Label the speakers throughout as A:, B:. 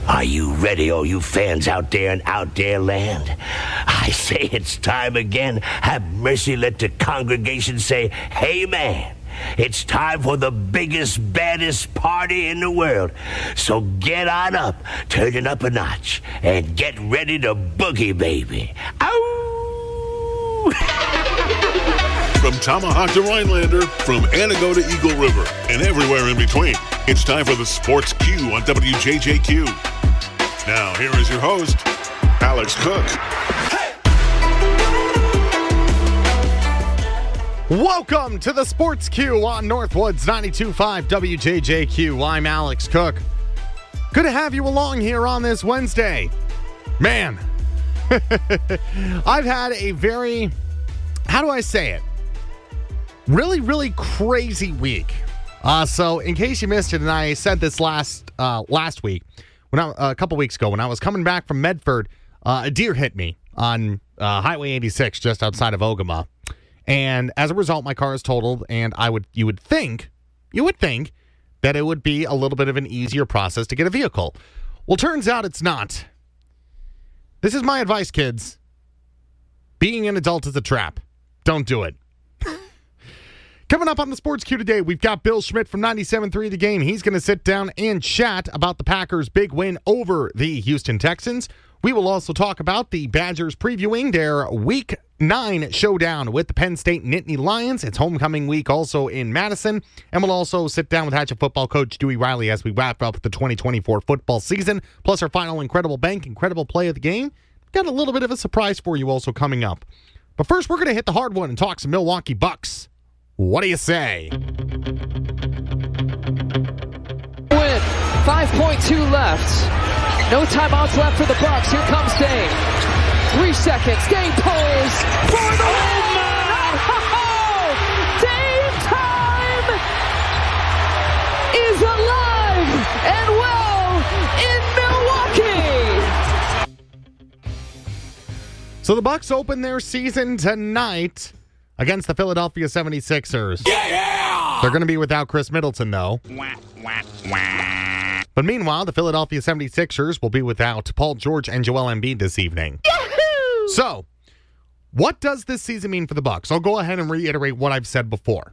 A: Are you ready, all you fans out there in out there land? I say it's time again. Have mercy, let the congregation say, Amen. It's time for the biggest, baddest party in the world. So get on up, turn it up a notch, and get ready to boogie, baby. Ow!
B: From Tomahawk to Rhinelander, from Antigo to Eagle River, and everywhere in between, it's time for the Sports Q on WJJQ. Now, here is your host, Alex Cook.
C: Welcome to the Sports Q on Northwoods 92.5 WJJQ. I'm Alex Cook. Good to have you along here on this Wednesday. Man, I've had a very, how do I say it? Really crazy week. So in case you missed it, and I said this last week, a couple weeks ago, when I was coming back from Medford, a deer hit me on Highway 86 just outside of Ogama. And as a result, my car is totaled, and you would think that it would be a little bit of an easier process to get a vehicle. Well, turns out it's not. This is my advice, kids. Being an adult is a trap. Don't do it. Coming up on the Sports Q today, we've got Bill Schmidt from 97.3 The Game. He's going to sit down and chat about the Packers' big win over the Houston Texans. We will also talk about the Badgers previewing their Week 9 showdown with the Penn State Nittany Lions. It's homecoming week also in Madison. And we'll also sit down with Hatchet football coach Dewey Riley as we wrap up the 2024 football season. Plus our final Incredible Bank, Incredible Play of the Game. Got a little bit of a surprise for you also coming up. But first, we're going to hit the hard one and talk some Milwaukee Bucks. What do you say?
D: Win. 5.2 left. No timeouts left for the Bucks. Here comes Dame. 3 seconds. Dame pulls for the win. Oh, Dame time is alive and well in Milwaukee.
C: So the Bucks open their season tonight against the Philadelphia 76ers. Yeah! They're going to be without Chris Middleton, though. But meanwhile, the Philadelphia 76ers will be without Paul George and Joel Embiid this evening. Yahoo! So, what does this season mean for the Bucks? I'll go ahead and reiterate what I've said before.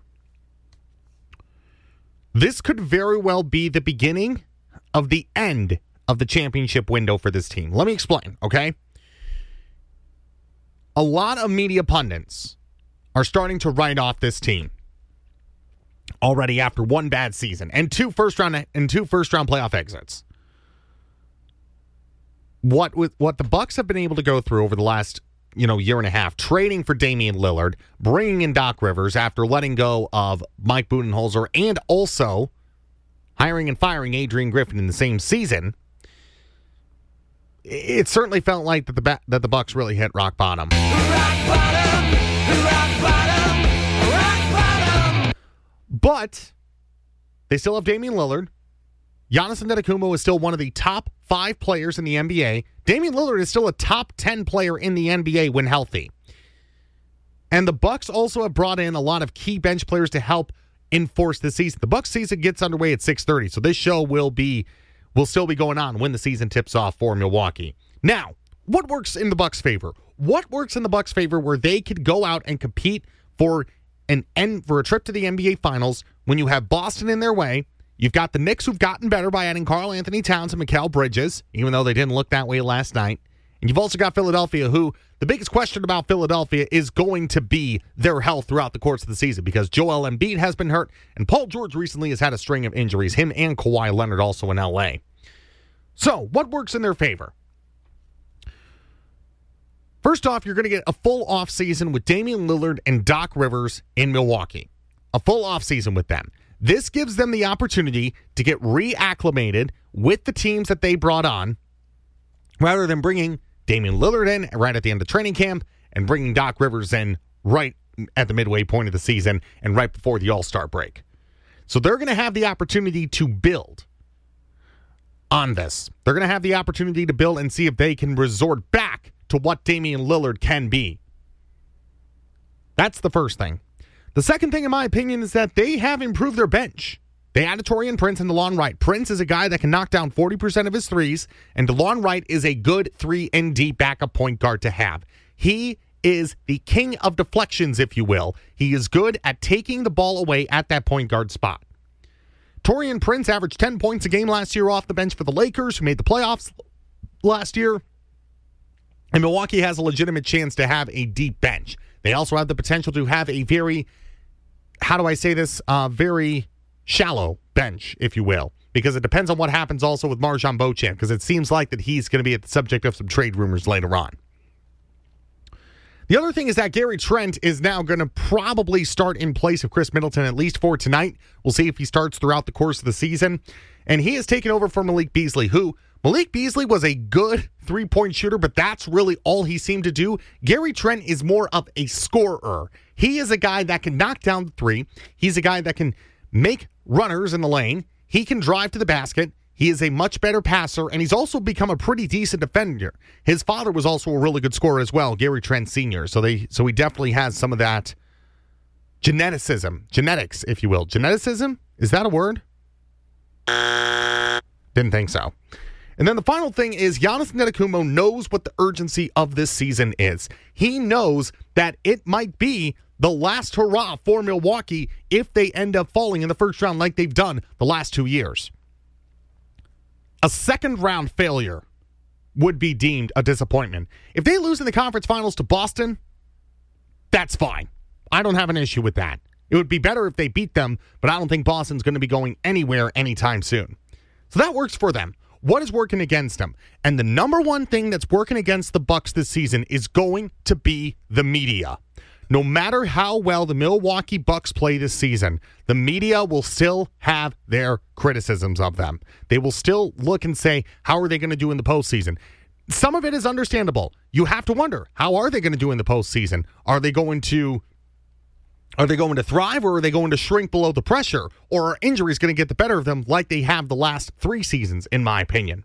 C: This could very well be the beginning of the end of the championship window for this team. Let me explain, okay? A lot of media pundits are starting to write off this team already after one bad season and two first round playoff exits. What the Bucks have been able to go through over the last year and a half, trading for Damian Lillard, bringing in Doc Rivers after letting go of Mike Budenholzer, and also hiring and firing Adrian Griffin in the same season, it certainly felt like that the Bucks really hit rock bottom. Rock bottom. But they still have Damian Lillard. Giannis Antetokounmpo is still one of the top 5 players in the NBA. Damian Lillard is still a top 10 player in the NBA when healthy. And the Bucks also have brought in a lot of key bench players to help enforce the season. The Bucks season gets underway at 6:30, so this show will still be going on when the season tips off for Milwaukee. Now, what works in the Bucks' favor? What works in the Bucks' favor where they could go out and compete for a trip to the NBA Finals when you have Boston in their way? You've got the Knicks, who've gotten better by adding Karl-Anthony Towns and Mikal Bridges, even though they didn't look that way last night. And you've also got Philadelphia, who the biggest question about Philadelphia is going to be their health throughout the course of the season, because Joel Embiid has been hurt, and Paul George recently has had a string of injuries, him and Kawhi Leonard also in LA. So, what works in their favor? First off, you're going to get a full offseason with Damian Lillard and Doc Rivers in Milwaukee. A full offseason with them. This gives them the opportunity to get reacclimated with the teams that they brought on, rather than bringing Damian Lillard in right at the end of training camp and bringing Doc Rivers in right at the midway point of the season and right before the All-Star break. So they're going to have the opportunity to build on this. They're going to have the opportunity to build and see if they can resort back to what Damian Lillard can be. That's the first thing. The second thing, in my opinion, is that they have improved their bench. They added Taurean Prince and DeLon Wright. Prince is a guy that can knock down 40% of his threes, and DeLon Wright is a good 3-and-D backup point guard to have. He is the king of deflections, if you will. He is good at taking the ball away at that point guard spot. Taurean Prince averaged 10 points a game last year off the bench for the Lakers, who made the playoffs last year. And Milwaukee has a legitimate chance to have a deep bench. They also have the potential to have a very, very shallow bench, if you will, because it depends on what happens also with Marjon Beauchamp, because it seems like that he's going to be at the subject of some trade rumors later on. The other thing is that Gary Trent is now going to probably start in place of Chris Middleton, at least for tonight. We'll see if he starts throughout the course of the season. And he has taken over for Malik Beasley, who Malik Beasley was a good three-point shooter, but that's really all he seemed to do. Gary Trent is more of a scorer. He is a guy that can knock down the three. He's a guy that can make runners in the lane. He can drive to the basket. He is a much better passer, and he's also become a pretty decent defender. His father was also a really good scorer as well, Gary Trent Sr., so he definitely has some of that genetics, if you will. Geneticism? Is that a word? Didn't think so. And then the final thing is Giannis Antetokounmpo knows what the urgency of this season is. He knows that it might be the last hurrah for Milwaukee if they end up falling in the first round like they've done the last 2 years. A second-round failure would be deemed a disappointment. If they lose in the conference finals to Boston, that's fine. I don't have an issue with that. It would be better if they beat them, but I don't think Boston's going to be going anywhere anytime soon. So that works for them. What is working against them? And the number one thing that's working against the Bucks this season is going to be the media. No matter how well the Milwaukee Bucks play this season, the media will still have their criticisms of them. They will still look and say, how are they going to do in the postseason? Some of it is understandable. You have to wonder, how are they going to do in the postseason? Are they going to thrive, or are they going to shrink below the pressure? Or are injuries going to get the better of them like they have the last 3 seasons, in my opinion?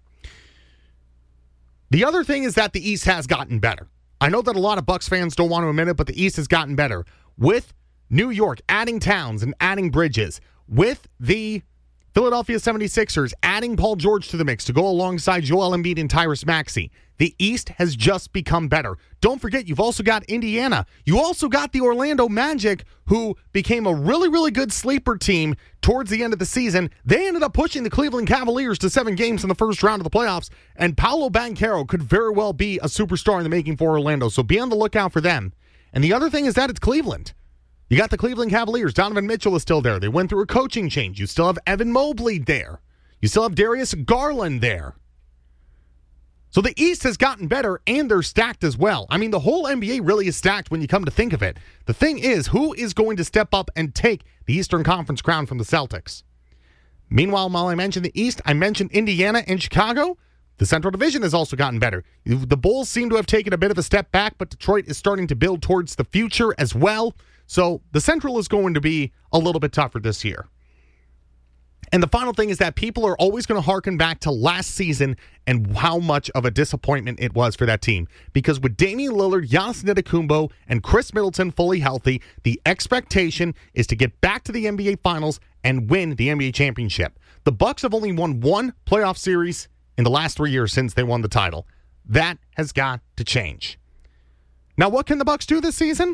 C: The other thing is that the East has gotten better. I know that a lot of Bucks fans don't want to admit it, but the East has gotten better. With New York adding Towns and adding Bridges, with the Philadelphia 76ers adding Paul George to the mix to go alongside Joel Embiid and Tyrese Maxey, the East has just become better. Don't forget, you've also got Indiana. You also got the Orlando Magic, who became a really, really good sleeper team towards the end of the season. They ended up pushing the Cleveland Cavaliers to 7 games in the first round of the playoffs, and Paolo Banchero could very well be a superstar in the making for Orlando, so be on the lookout for them. And the other thing is that it's Cleveland. You got the Cleveland Cavaliers. Donovan Mitchell is still there. They went through a coaching change. You still have Evan Mobley there. You still have Darius Garland there. So the East has gotten better, and they're stacked as well. I mean, the whole NBA really is stacked when you come to think of it. The thing is, who is going to step up and take the Eastern Conference crown from the Celtics? Meanwhile, while I mentioned the East, I mentioned Indiana and Chicago. The Central Division has also gotten better. The Bulls seem to have taken a bit of a step back, but Detroit is starting to build towards the future as well. So the Central is going to be a little bit tougher this year. And the final thing is that people are always going to harken back to last season and how much of a disappointment it was for that team. Because with Damian Lillard, Giannis Antetokounmpo, and Chris Middleton fully healthy, the expectation is to get back to the NBA Finals and win the NBA championship. The Bucks have only won 1 playoff series in the last 3 years since they won the title. That has got to change. Now, what can the Bucks do this season?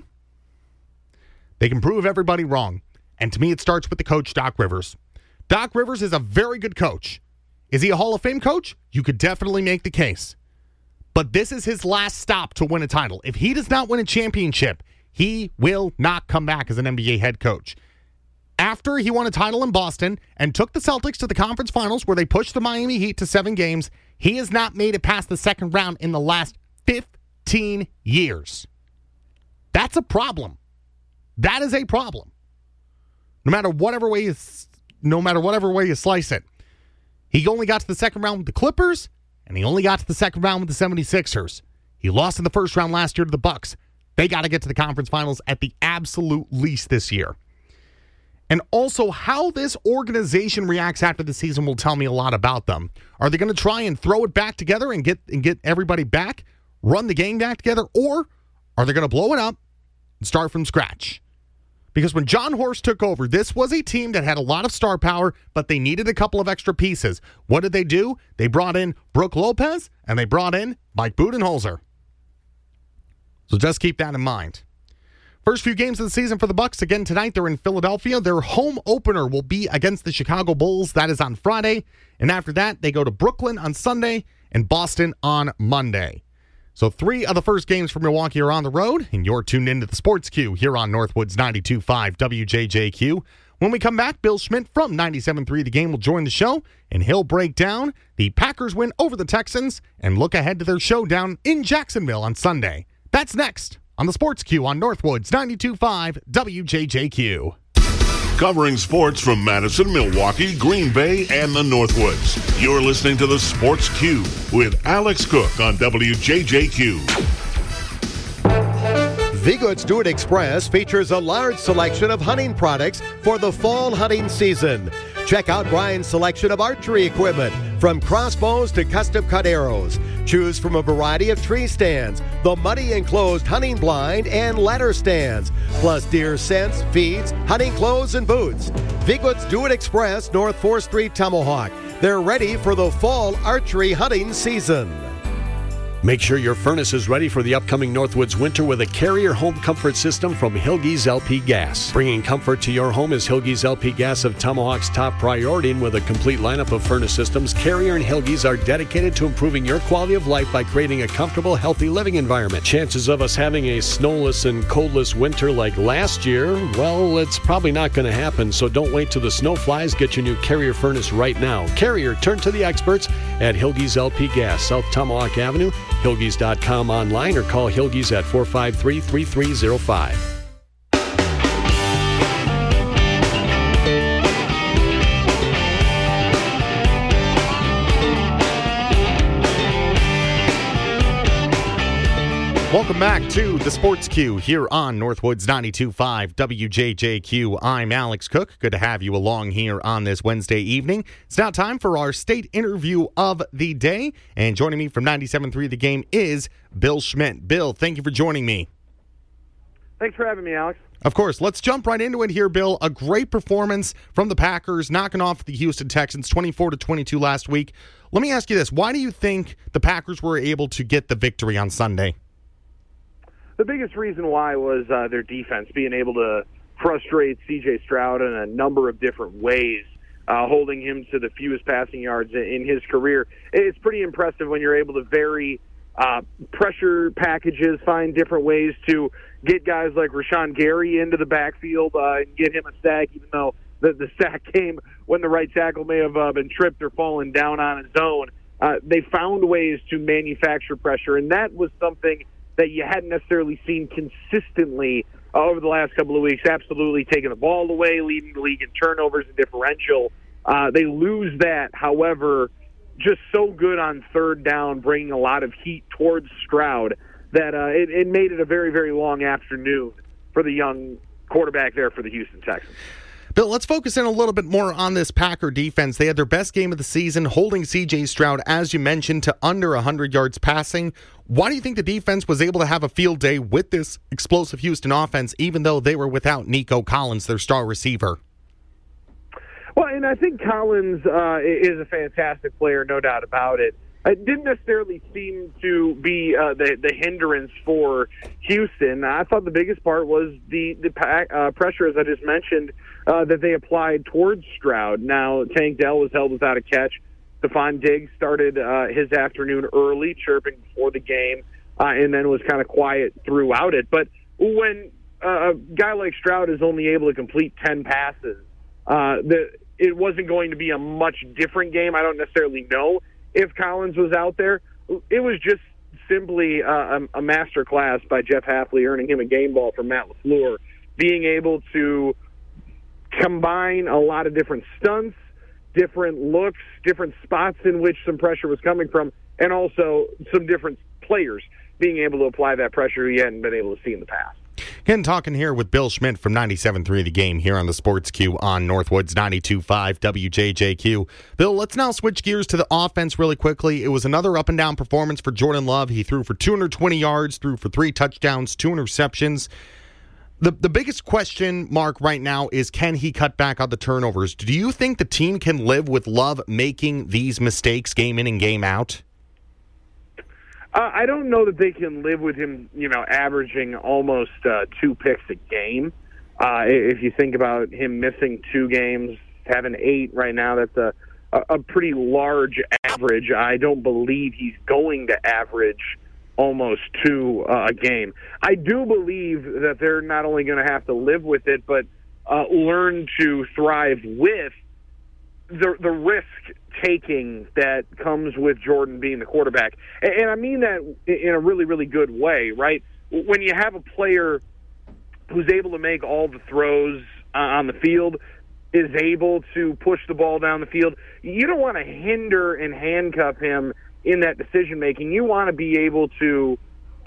C: They can prove everybody wrong. And to me, it starts with the coach, Doc Rivers. Doc Rivers is a very good coach. Is he a Hall of Fame coach? You could definitely make the case. But this is his last stop to win a title. If he does not win a championship, he will not come back as an NBA head coach. After he won a title in Boston and took the Celtics to the conference finals where they pushed the Miami Heat to 7 games, he has not made it past the second round in the last 15 years. That's a problem. That is a problem. No matter whatever way you slice it. He only got to the second round with the Clippers, and he only got to the second round with the 76ers. He lost in the first round last year to the Bucks. They got to get to the conference finals at the absolute least this year. And also, how this organization reacts after the season will tell me a lot about them. Are they going to try and throw it back together and get everybody back, run the game back together, or are they going to blow it up and start from scratch? Because when John Horst took over, this was a team that had a lot of star power, but they needed a couple of extra pieces. What did they do? They brought in Brooke Lopez, and they brought in Mike Budenholzer. So just keep that in mind. First few games of the season for the Bucks. Again, tonight they're in Philadelphia. Their home opener will be against the Chicago Bulls. That is on Friday. And after that, they go to Brooklyn on Sunday and Boston on Monday. So 3 of the first games for Milwaukee are on the road, and you're tuned into the Sports Queue here on Northwoods 92.5 WJJQ. When we come back, Bill Schmidt from 97.3 The Game will join the show, and he'll break down the Packers win over the Texans and look ahead to their showdown in Jacksonville on Sunday. That's next on the Sports Queue on Northwoods 92.5 WJJQ.
B: Covering sports from Madison, Milwaukee, Green Bay, and the Northwoods. You're listening to the Sports Queue with Alex Cook on WJJQ.
E: Vigoods Do It Express features a large selection of hunting products for the fall hunting season. Check out Brian's selection of archery equipment, from crossbows to custom-cut arrows. Choose from a variety of tree stands, the muddy enclosed hunting blind, and ladder stands, plus deer scents, feeds, hunting clothes, and boots. Vigoods Do It Express, North 4th Street, Tomahawk. They're ready for the fall archery hunting season.
F: Make sure your furnace is ready for the upcoming Northwoods winter with a Carrier home comfort system from Hilgey's LP Gas. Bringing comfort to your home is Hilgey's LP Gas of Tomahawk's top priority, and with a complete lineup of furnace systems, Carrier and Hilgey's are dedicated to improving your quality of life by creating a comfortable, healthy living environment. Chances of us having a snowless and coldless winter like last year, well, it's probably not going to happen, so don't wait till the snow flies. Get your new Carrier furnace right now. Carrier, turn to the experts at Hilgey's LP Gas, South Tomahawk Avenue, Hilgey's.com online, or call Hilgey's at 453-3305.
C: Welcome back to the Sports Queue here on Northwoods 92.5 WJJQ. I'm Alex Cook. Good to have you along here on this Wednesday evening. It's now time for our state interview of the day. And joining me from 97.3 The Game is Bill Schmidt. Bill, thank you for joining me.
G: Thanks for having me, Alex.
C: Of course. Let's jump right into it here, Bill. A great performance from the Packers, knocking off the Houston Texans 24-22 last week. Let me ask you this. Why do you think the Packers were able to get the victory on Sunday?
G: The biggest reason why was their defense being able to frustrate C.J. Stroud in a number of different ways, holding him to the fewest passing yards in his career. It's pretty impressive when you're able to vary pressure packages, find different ways to get guys like Rashawn Gary into the backfield and get him a sack, even though the sack came when the right tackle may have been tripped or fallen down on his own. They found ways to manufacture pressure, and that was something that you hadn't necessarily seen consistently over the last couple of weeks. Absolutely taking the ball away, leading the league in turnovers and differential. They lose that, however, just so good on third down, bringing a lot of heat towards Stroud, that it made it a very, very long afternoon for the young quarterback there for the Houston Texans.
C: Bill, let's focus in a little bit more on this Packer defense. They had their best game of the season, holding C.J. Stroud, as you mentioned, to under 100 yards passing. Why do you think the defense was able to have a field day with this explosive Houston offense, even though they were without Nico Collins, their star receiver?
G: Well, and I think Collins is a fantastic player, no doubt about it. It didn't necessarily seem to be the hindrance for Houston. I thought the biggest part was the pressure, as I just mentioned, that they applied towards Stroud. Now, Tank Dell was held without a catch. Stephon Diggs started his afternoon early, chirping before the game, and then was kind of quiet throughout it. But when a guy like Stroud is only able to complete 10 passes, it wasn't going to be a much different game. I don't necessarily know if Collins was out there. It was just simply a master class by Jeff Hafley, earning him a game ball from Matt LaFleur, being able to combine a lot of different stunts, different looks, different spots in which some pressure was coming from, and also some different players being able to apply that pressure he hadn't been able to see in the past.
C: Again, talking here with Bill Schmidt from 97.3 The Game here on the Sports Queue on Northwoods 92.5 WJJQ. Bill, let's now switch gears to the offense really quickly. It was another up-and-down performance for Jordan Love. He threw for 220 yards, threw for 3 touchdowns, 2 interceptions. The biggest question mark right now is, can he cut back on the turnovers? Do you think the team can live with Love making these mistakes game in and game out?
G: I don't know that they can live with him, averaging almost 2 picks a game. If you think about him missing 2 games, having 8 right now, that's a pretty large average. I don't believe he's going to average almost 2 a game. I do believe that they're not only going to have to live with it, but learn to thrive with the risk-taking that comes with Jordan being the quarterback. And I mean that in a really, really good way, right? When you have a player who's able to make all the throws on the field, is able to push the ball down the field, you don't want to hinder and handcuff him in that decision-making. You want to be able to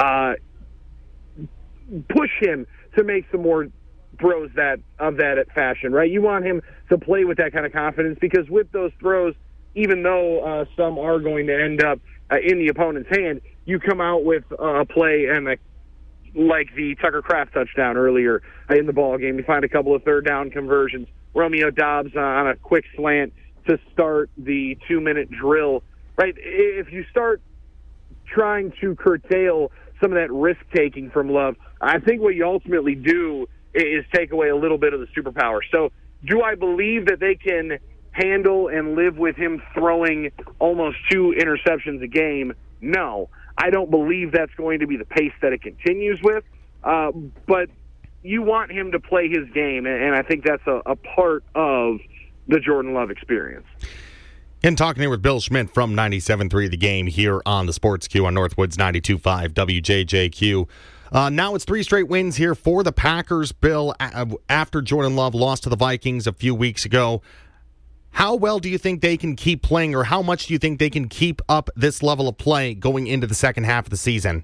G: push him to make some more throws of that fashion, right? You want him to play with that kind of confidence, because with those throws, even though some are going to end up in the opponent's hand, you come out with a play and like the Tucker Kraft touchdown earlier in the ball game. You find a couple of third down conversions. Romeo Doubs on a quick slant to start the 2-minute drill, right? If you start trying to curtail some of that risk-taking from Love, I think what you ultimately do is take away a little bit of the superpower. So do I believe that they can handle and live with him throwing almost 2 interceptions a game? No. I don't believe that's going to be the pace that it continues with, but you want him to play his game, and I think that's a part of the Jordan Love experience.
C: And talking here with Bill Schmidt from 97.3 The Game here on the Sports Q on Northwoods 92.5 WJJQ. Now it's 3 straight wins here for the Packers, Bill, after Jordan Love lost to the Vikings a few weeks ago. How well do you think they can keep playing, or how much do you think they can keep up this level of play going into the second half of the season?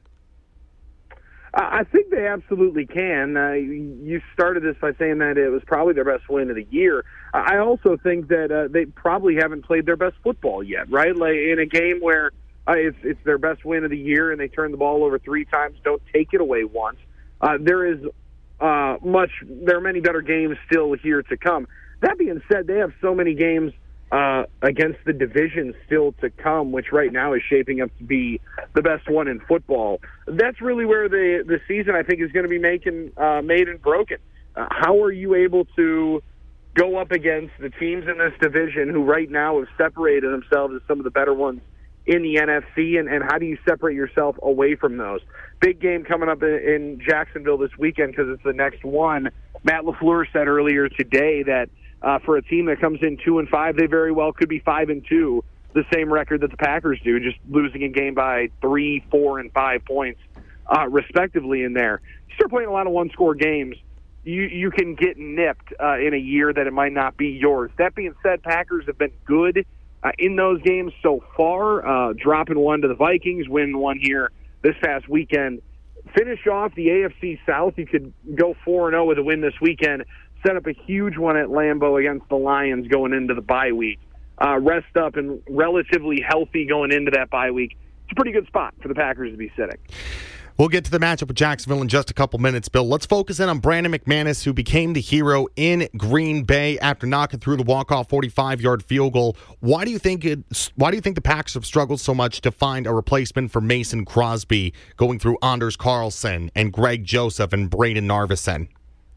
G: I think they absolutely can. You started this by saying that it was probably their best win of the year. I also think that they probably haven't played their best football yet, right? Like in a game where it's their best win of the year and they turn the ball over 3 times, don't take it away once. There are many better games still here to come. That being said, they have so many games against the division still to come, which right now is shaping up to be the best one in football. That's really where the season, I think, is going to be made and broken. How are you able to go up against the teams in this division who right now have separated themselves as some of the better ones in the NFC, and how do you separate yourself away from those? Big game coming up in Jacksonville this weekend because it's the next one. Matt LaFleur said earlier today that for a team that comes in 2-5, they very well could be 5-2, the same record that the Packers do, just losing a game by 3, 4, and 5 points, respectively. In there, you start playing a lot of one-score games, you can get nipped in a year that it might not be yours. That being said, Packers have been good in those games so far, dropping one to the Vikings, win one here this past weekend. Finish off the AFC South. You could go 4-0 with a win this weekend. Set up a huge one at Lambeau against the Lions going into the bye week. Rest up and relatively healthy going into that bye week. It's a pretty good spot for the Packers to be sitting.
C: We'll get to the matchup with Jacksonville in just a couple minutes, Bill. Let's focus in on Brandon McManus, who became the hero in Green Bay after knocking through the walk-off 45-yard field goal. Why do you think the Packers have struggled so much to find a replacement for Mason Crosby, going through Anders Carlson and Greg Joseph and Braden Narvison?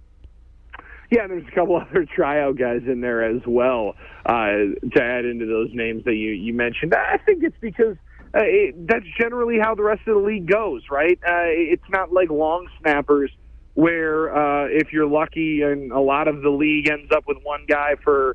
G: Yeah, there's a couple other tryout guys in there as well to add into those names that you mentioned. I think it's because that's generally how the rest of the league goes, right? It's not like long snappers where if you're lucky and a lot of the league ends up with one guy for,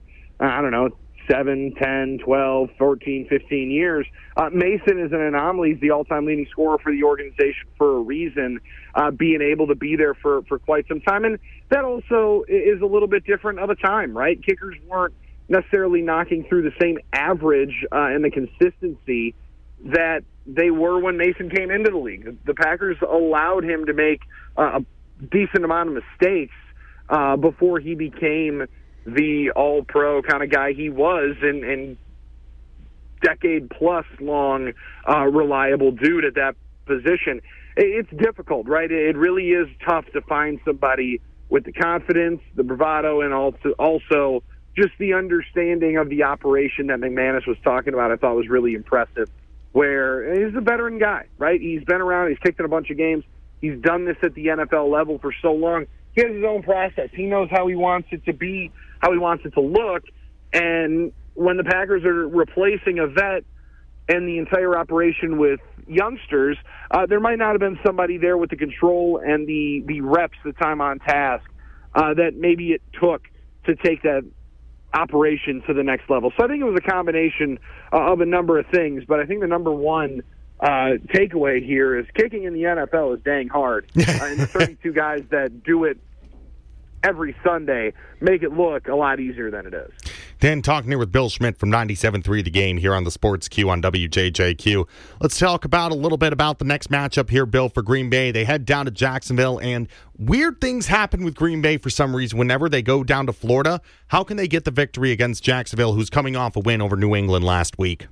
G: 7, 10, 12, 14, 15 years. Mason is an anomaly. He's the all-time leading scorer for the organization for a reason, being able to be there for quite some time. And that also is a little bit different of a time, right? Kickers weren't necessarily knocking through the same average and the consistency that they were when Mason came into the league. The Packers allowed him to make a decent amount of mistakes before he became the all-pro kind of guy he was, and decade-plus long reliable dude at that position, it's difficult, right? It really is tough to find somebody with the confidence, the bravado, and also just the understanding of the operation that McManus was talking about. I thought was really impressive, where he's a veteran guy, right? He's been around. He's kicked in a bunch of games. He's done this at the NFL level for so long. He has his own process. He knows how he wants it to be, how he wants it to look. And when the Packers are replacing a vet and the entire operation with youngsters, there might not have been somebody there with the control and the reps, the time on task, that maybe it took to take that operation to the next level. So I think it was a combination of a number of things, but I think the number one takeaway here is kicking in the NFL is dang hard. And the 32 guys that do it every Sunday make it look a lot easier than it is.
C: Dan talking here with Bill Schmidt from 97.3 The Game here on the Sports Q on WJJQ. Let's talk about a little bit about the next matchup here, Bill, for Green Bay. They head down to Jacksonville, and weird things happen with Green Bay for some reason whenever they go down to Florida. How can they get the victory against Jacksonville, who's coming off a win over New England last week?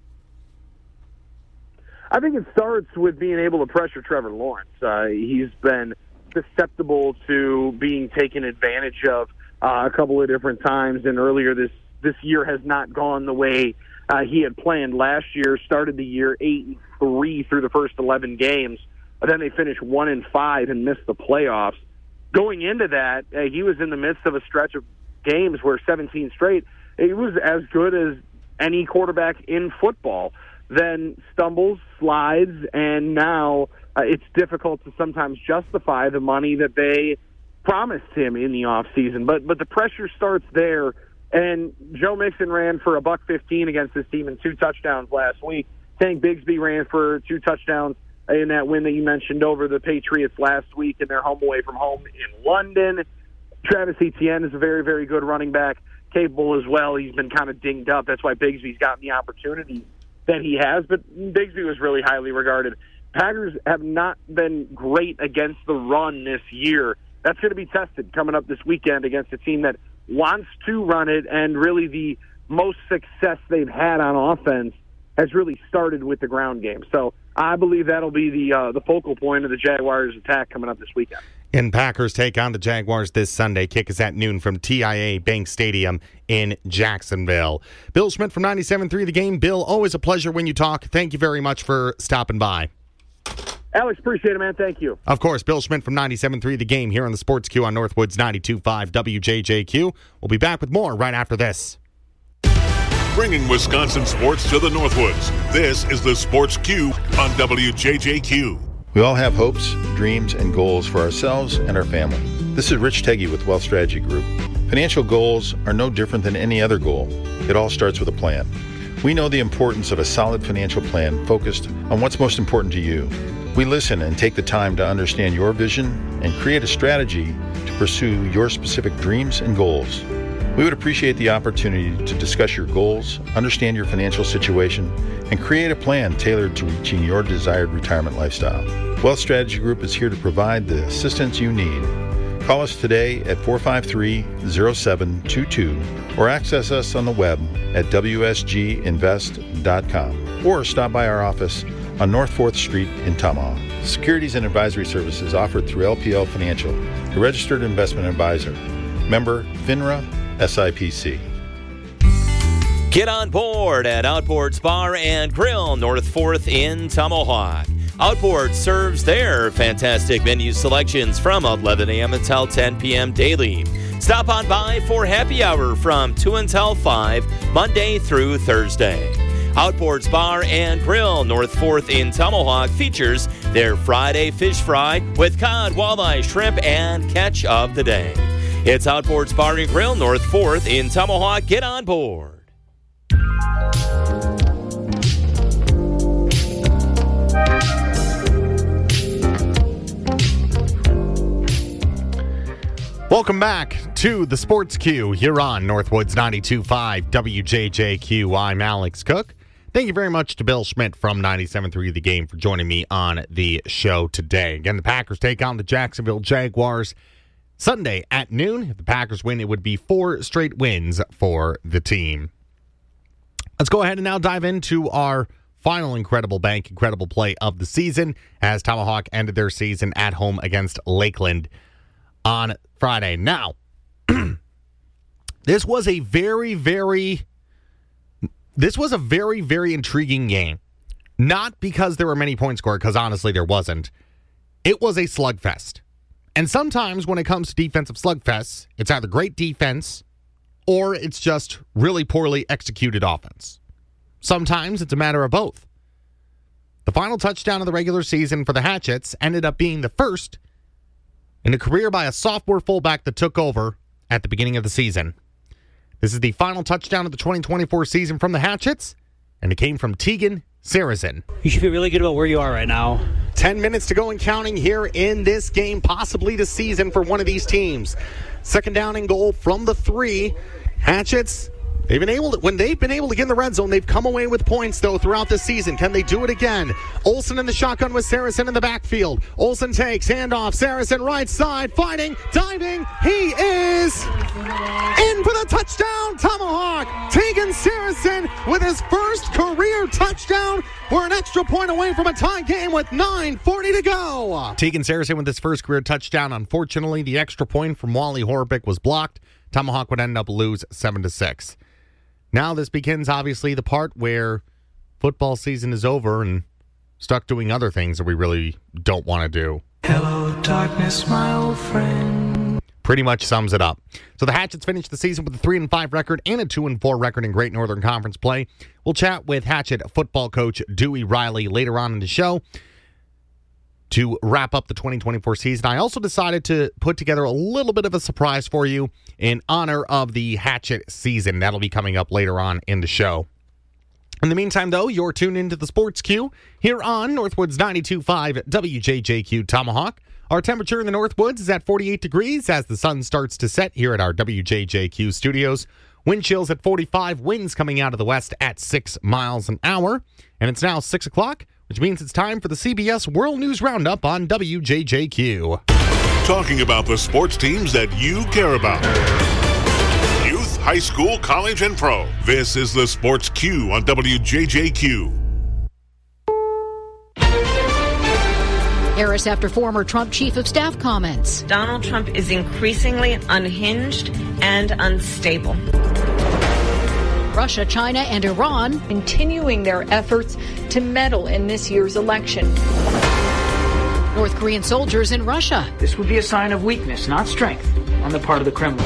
G: I think it starts with being able to pressure Trevor Lawrence. He's been susceptible to being taken advantage of a couple of different times, and earlier this year has not gone the way he had planned. Last year started the year 8-3 through the first 11 games, but then they finished 1-5 and missed the playoffs. Going into that, he was in the midst of a stretch of games where 17 straight, he was as good as any quarterback in football. Then stumbles, slides, and now it's difficult to sometimes justify the money that they promised him in the offseason. But the pressure starts there, and Joe Mixon ran for $115 against this team and 2 touchdowns last week. Tank Bigsby ran for 2 touchdowns in that win that you mentioned over the Patriots last week in their home away from home in London. Travis Etienne is a very, very good running back, capable as well. He's been kind of dinged up. That's why Bigsby's gotten the opportunity that he has, but Bigsby was really highly regarded. Packers have not been great against the run this year. That's going to be tested coming up this weekend against a team that wants to run it, and really the most success they've had on offense has really started with the ground game. So I believe that'll be the focal point of the Jaguars' attack coming up this weekend.
C: And Packers take on the Jaguars this Sunday. Kick is at noon from TIAA Bank Stadium in Jacksonville. Bill Schmidt from 97.3 The Game. Bill, always a pleasure when you talk. Thank you very much for stopping by.
G: Alex, appreciate it, man. Thank you.
C: Of course, Bill Schmidt from 97.3 The Game here on the Sports Q on Northwoods 92.5 WJJQ. We'll be back with more right after this.
B: Bringing Wisconsin sports to the Northwoods. This is the Sports Q on WJJQ.
H: We all have hopes, dreams, and goals for ourselves and our family. This is Rich Teggy with Wealth Strategy Group. Financial goals are no different than any other goal. It all starts with a plan. We know the importance of a solid financial plan focused on what's most important to you. We listen and take the time to understand your vision and create a strategy to pursue your specific dreams and goals. We would appreciate the opportunity to discuss your goals, understand your financial situation, and create a plan tailored to reaching your desired retirement lifestyle. Wealth Strategy Group is here to provide the assistance you need. Call us today at 453-0722 or access us on the web at wsginvest.com or stop by our office on North 4th Street in Tomahawk. Securities and advisory services offered through LPL Financial, a registered investment advisor. Member FINRA SIPC.
I: Get on board at Outboards Bar and Grill, North 4th in Tomahawk. Outboard serves their fantastic menu selections from 11 a.m. until 10 p.m. daily. Stop on by for happy hour from 2 until 5, Monday through Thursday. Outboards Bar and Grill, North 4th in Tomahawk, features their Friday fish fry with cod, walleye, shrimp, and catch of the day. It's Outboards Bar and Grill, North 4th in Tomahawk. Get on board.
C: Welcome back to the Sports Q here on Northwoods 92.5 WJJQ. I'm Alex Cook. Thank you very much to Bill Schmidt from 97.3 The Game for joining me on the show today. Again, the Packers take on the Jacksonville Jaguars Sunday at noon. If the Packers win, it would be 4 straight wins for the team. Let's go ahead and now dive into our final incredible play of the season as Tomahawk ended their season at home against Lakeland on Friday. Now, this was a very, very intriguing game. Not because there were many points scored, because honestly there wasn't. It was a slugfest. And sometimes when it comes to defensive slugfests, it's either great defense or it's just really poorly executed offense. Sometimes it's a matter of both. The final touchdown of the regular season for the Hatchets ended up being the first in a career by a sophomore fullback that took over at the beginning of the season. This is the final touchdown of the 2024 season from the Hatchets, and it came from Tegan Saracen.
J: You should feel really good about where you are right now.
C: 10 minutes to go and counting here in this game, possibly the season for one of these teams. Second down and goal from the 3. Hatchets, when they've been able to get in the red zone, they've come away with points, though, throughout the season. Can they do it again? Olsen in the shotgun with Saracen in the backfield. Olsen takes, handoff, Saracen right side, fighting, diving. He is in for the touchdown, Tomahawk. Tegan Saracen with his first career touchdown. We're an extra point away from a tie game with 9:40 to go. Tegan Saracen with his first career touchdown. Unfortunately, the extra point from Wally Horbick was blocked. Tomahawk would end up lose 7-6. Now this begins, obviously, the part where football season is over and stuck doing other things that we really don't want to do.
K: Hello, darkness, my old friend.
C: Pretty much sums it up. So the Hatchets finished the season with a 3-5 record and a 2-4 record in Great Northern Conference play. We'll chat with Hatchet football coach Dewey Riley later on in the show to wrap up the 2024 season. I also decided to put together a little bit of a surprise for you in honor of the Hatchet season. That'll be coming up later on in the show. In the meantime, though, you're tuned into the Sports Q here on Northwoods 92.5 WJJQ Tomahawk. Our temperature in the Northwoods is at 48 degrees as the sun starts to set here at our WJJQ studios. Wind chills at 45, winds coming out of the west at 6 miles an hour. And it's now 6 o'clock, which means it's time for the CBS World News Roundup on WJJQ.
B: Talking about the sports teams that you care about. Youth, high school, college, and pro. This is the Sports Q on WJJQ.
L: Harris after former Trump chief of staff comments.
M: Donald Trump is increasingly unhinged and unstable.
L: Russia, China, and Iran
N: continuing their efforts to meddle in this year's election.
L: North Korean soldiers in Russia.
J: This would be a sign of weakness, not strength, on the part of the Kremlin.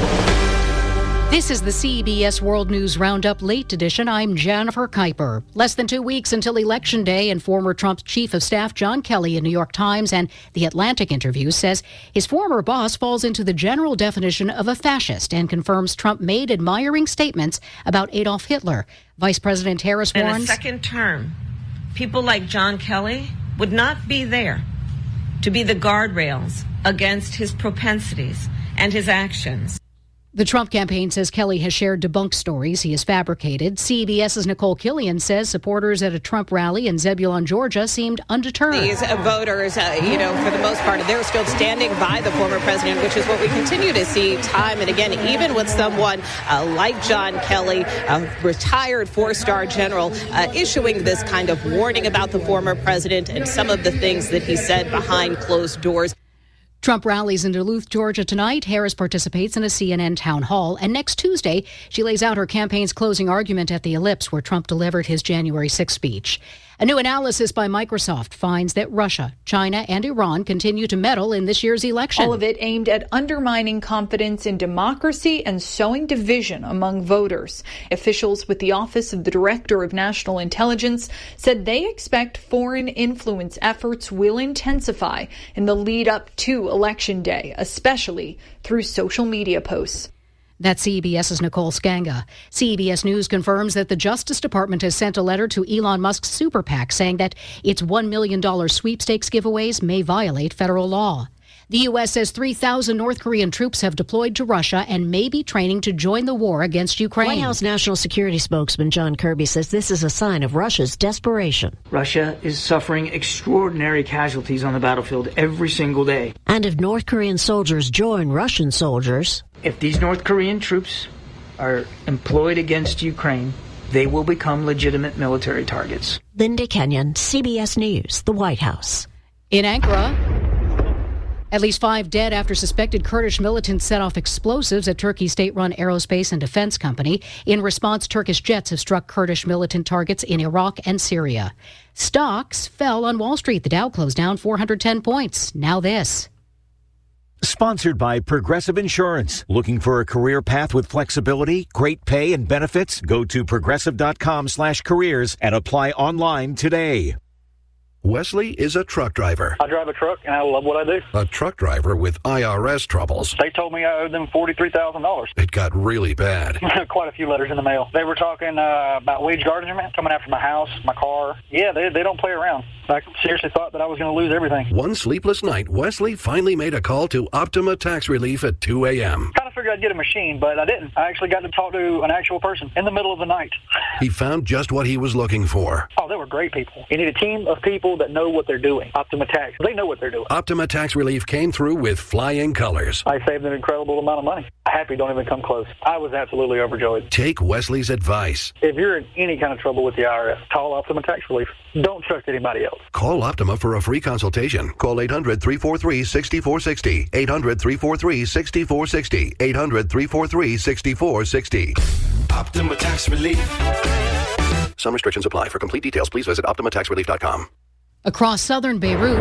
L: This is the CBS World News Roundup Late Edition. I'm Jennifer Kuiper. Less than 2 weeks until Election Day, and former Trump chief of staff John Kelly in New York Times and The Atlantic interview says his former boss falls into the general definition of a fascist and confirms Trump made admiring statements about Adolf Hitler. Vice President Harris warns...
M: In a second term, people like John Kelly would not be there to be the guardrails against his propensities and his actions.
L: The Trump campaign says Kelly has shared debunked stories he has fabricated. CBS's Nicole Killian says supporters at a Trump rally in Zebulon, Georgia seemed undeterred.
O: These voters, for the most part, they're still standing by the former president, which is what we continue to see time and again, even with someone like John Kelly, a retired four-star general, issuing this kind of warning about the former president and some of the things that he said behind closed doors.
L: Trump rallies in Duluth, Georgia tonight. Harris participates in a CNN town hall. And next Tuesday, she lays out her campaign's closing argument at the Ellipse, where Trump delivered his January 6th speech. A new analysis by Microsoft finds that Russia, China, and Iran continue to meddle in this year's election.
N: All of it aimed at undermining confidence in democracy and sowing division among voters. Officials with the Office of the Director of National Intelligence said they expect foreign influence efforts will intensify in the lead up to Election Day, especially through social media posts.
L: That's CBS's Nicole Skanga. CBS News confirms that the Justice Department has sent a letter to Elon Musk's super PAC saying that its $1 million sweepstakes giveaways may violate federal law. The U.S. says 3,000 North Korean troops have deployed to Russia and may be training to join the war against Ukraine.
P: White House National Security spokesman John Kirby says this is a sign of Russia's desperation.
J: Russia is suffering extraordinary casualties on the battlefield every single day.
P: And if North Korean soldiers join Russian soldiers...
J: If these North Korean troops are employed against Ukraine, they will become legitimate military targets.
P: Linda Kenyon, CBS News, the White House.
L: In Ankara, at least 5 dead after suspected Kurdish militants set off explosives at Turkey's state-run aerospace and defense company. In response, Turkish jets have struck Kurdish militant targets in Iraq and Syria. Stocks fell on Wall Street. The Dow closed down 410 points. Now this.
Q: Sponsored by Progressive Insurance. Looking for a career path with flexibility, great pay, and benefits? Go to progressive.com/careers and apply online today.
R: Wesley is a truck driver.
S: I drive a truck, and I love what I do.
R: A truck driver with IRS troubles.
S: They told me I owed them $43,000.
R: It got really bad.
S: Quite a few letters in the mail. They were talking about wage garnishment, coming after my house, my car. Yeah, they don't play around. I seriously thought that I was going to lose everything.
R: One sleepless night, Wesley finally made a call to Optima Tax Relief at 2 a.m.
S: Kind of figured I'd get a machine, but I didn't. I actually got to talk to an actual person in the middle of the night.
R: He found just what he was looking for.
S: Oh, they were great people. You need a team of people that know what they're doing. Optima Tax, they know what they're doing.
R: Optima Tax Relief came through with flying colors.
S: I saved an incredible amount of money. Happy don't even come close. I was absolutely overjoyed.
R: Take Wesley's advice.
S: If you're in any kind of trouble with the IRS, call Optima Tax Relief. Don't trust anybody else.
R: Call Optima for a free consultation. Call 800-343-6460. 800-343-6460. 800-343-6460.
K: Optima Tax Relief.
R: Some restrictions apply. For complete details, please visit OptimaTaxRelief.com.
L: Across southern Beirut,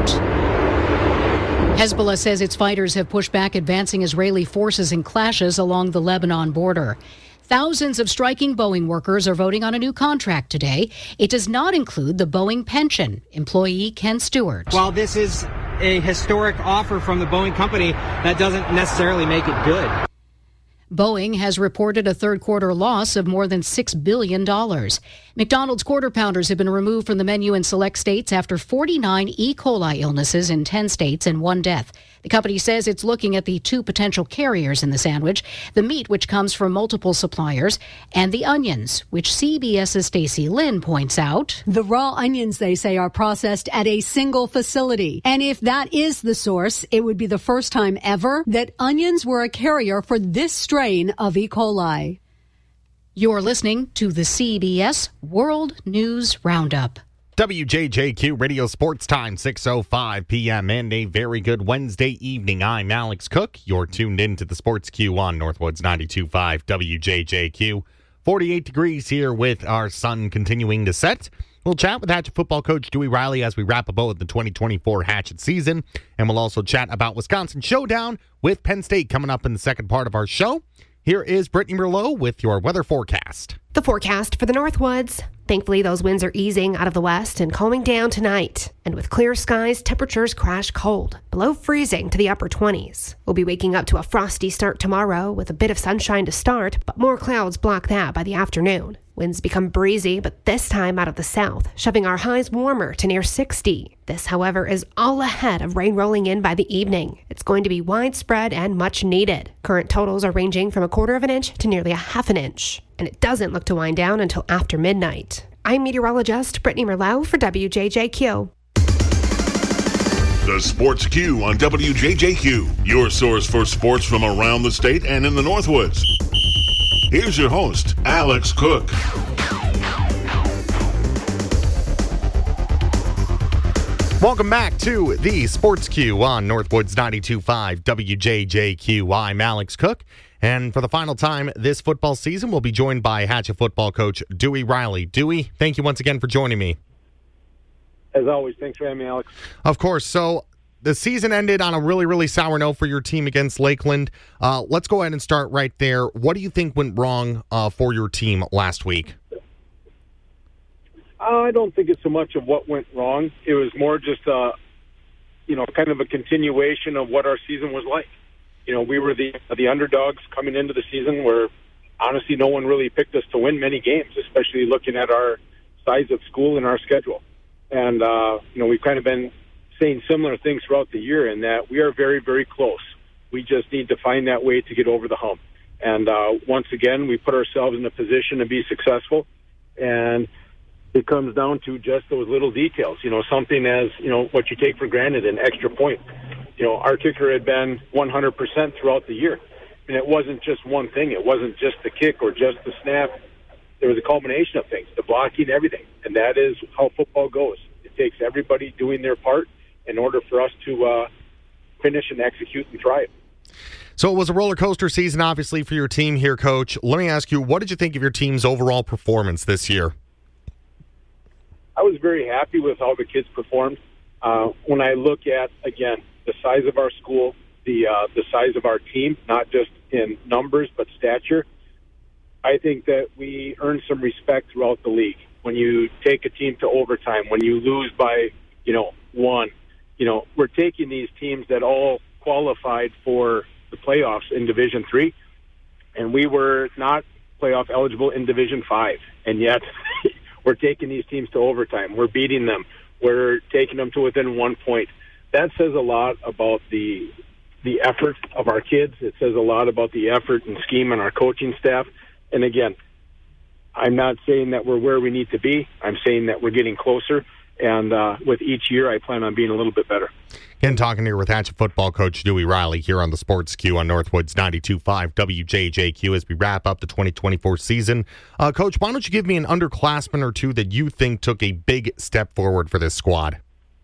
L: Hezbollah says its fighters have pushed back advancing Israeli forces in clashes along the Lebanon border. Thousands of striking Boeing workers are voting on a new contract today. It does not include the Boeing pension. Employee Ken Stewart.
T: While this is a historic offer from the Boeing company, that doesn't necessarily make it good.
L: Boeing has reported a third-quarter loss of more than $6 billion. McDonald's Quarter Pounders have been removed from the menu in select states after 49 E. coli illnesses in 10 states and 1 death. The company says it's looking at the 2 potential carriers in the sandwich, the meat, which comes from multiple suppliers, and the onions, which CBS's Stacey Lynn points out.
U: The raw onions, they say, are processed at a single facility. And if that is the source, it would be the first time ever that onions were a carrier for this strain of E. coli.
L: You're listening to the CBS World News Roundup.
C: WJJQ Radio Sports Time, 6:05 p.m. and a very good Wednesday evening. I'm Alex Cook. You're tuned in to the Sports Q on Northwoods 92.5 WJJQ. 48 degrees here with our sun continuing to set. We'll chat with Hatchet football coach Dewey Riley as we wrap about the 2024 Hatchet season. And we'll also chat about Wisconsin Showdown with Penn State coming up in the second part of our show. Here is Brittany Merlot with your weather forecast.
V: The forecast for the Northwoods. Thankfully, those winds are easing out of the west and calming down tonight. And with clear skies, temperatures crash cold, below freezing to the upper 20s. We'll be waking up to a frosty start tomorrow with a bit of sunshine to start, but more clouds block that by the afternoon. Winds become breezy, but this time out of the south, shoving our highs warmer to near 60. This, however, is all ahead of rain rolling in by the evening. It's going to be widespread and much needed. Current totals are ranging from 1/4 inch to nearly 1/2 inch. And it doesn't look to wind down until after midnight. I'm meteorologist Brittany Merlot for WJJQ.
B: The Sports Q on WJJQ, your source for sports from around the state and in the Northwoods. Here's your host, Alex Cook.
C: Welcome back to the Sports Q on Northwoods 92.5 WJJQ. I'm Alex Cook. And for the final time this football season, we'll be joined by Hatchet football coach Dewey Riley. Dewey, thank you once again for joining me.
W: As always, thanks for having me, Alex.
C: Of course. So the season ended on a really, really sour note for your team against Lakeland. Let's go ahead and start right there. What do you think went wrong for your team last week?
W: I don't think it's so much of what went wrong. It was more just, kind of a continuation of what our season was like. We were the underdogs coming into the season where, honestly, no one really picked us to win many games, especially looking at our size of school and our schedule. And, we've kind of been saying similar things throughout the year in that we are very, very close. We just need to find that way to get over the hump. And once again, we put ourselves in a position to be successful. And it comes down to just those little details, something as, what you take for granted, an extra point. Our kicker had been 100% throughout the year. And it wasn't just one thing. It wasn't just the kick or just the snap. there was a culmination of things, the blocking, everything. And that is how football goes. It takes everybody doing their part in order for us to finish and execute and thrive.
C: So it was a roller coaster season, obviously, for your team here, Coach. Let me ask you, what did you think of your team's overall performance this year?
W: I was very happy with how the kids performed. When I look at, again, the size of our school, the size of our team, not just in numbers but stature, I think that we earned some respect throughout the league. When you take a team to overtime, when you lose by, one, we're taking these teams that all qualified for the playoffs in Division III, and we were not playoff eligible in Division V, and yet we're taking these teams to overtime. We're beating them. We're taking them to within 1 point. That says a lot about the effort of our kids. It says a lot about the effort and scheme on our coaching staff. And again, I'm not saying that we're where we need to be. I'm saying that we're getting closer. And with each year, I plan on being a little bit better.
C: Again, talking here with Hatchet football coach Dewey Riley here on the Sports Q on Northwoods 92.5 WJJQ as we wrap up the 2024 season. Coach, why don't you give me an underclassman or two that you think took a big step forward for this squad?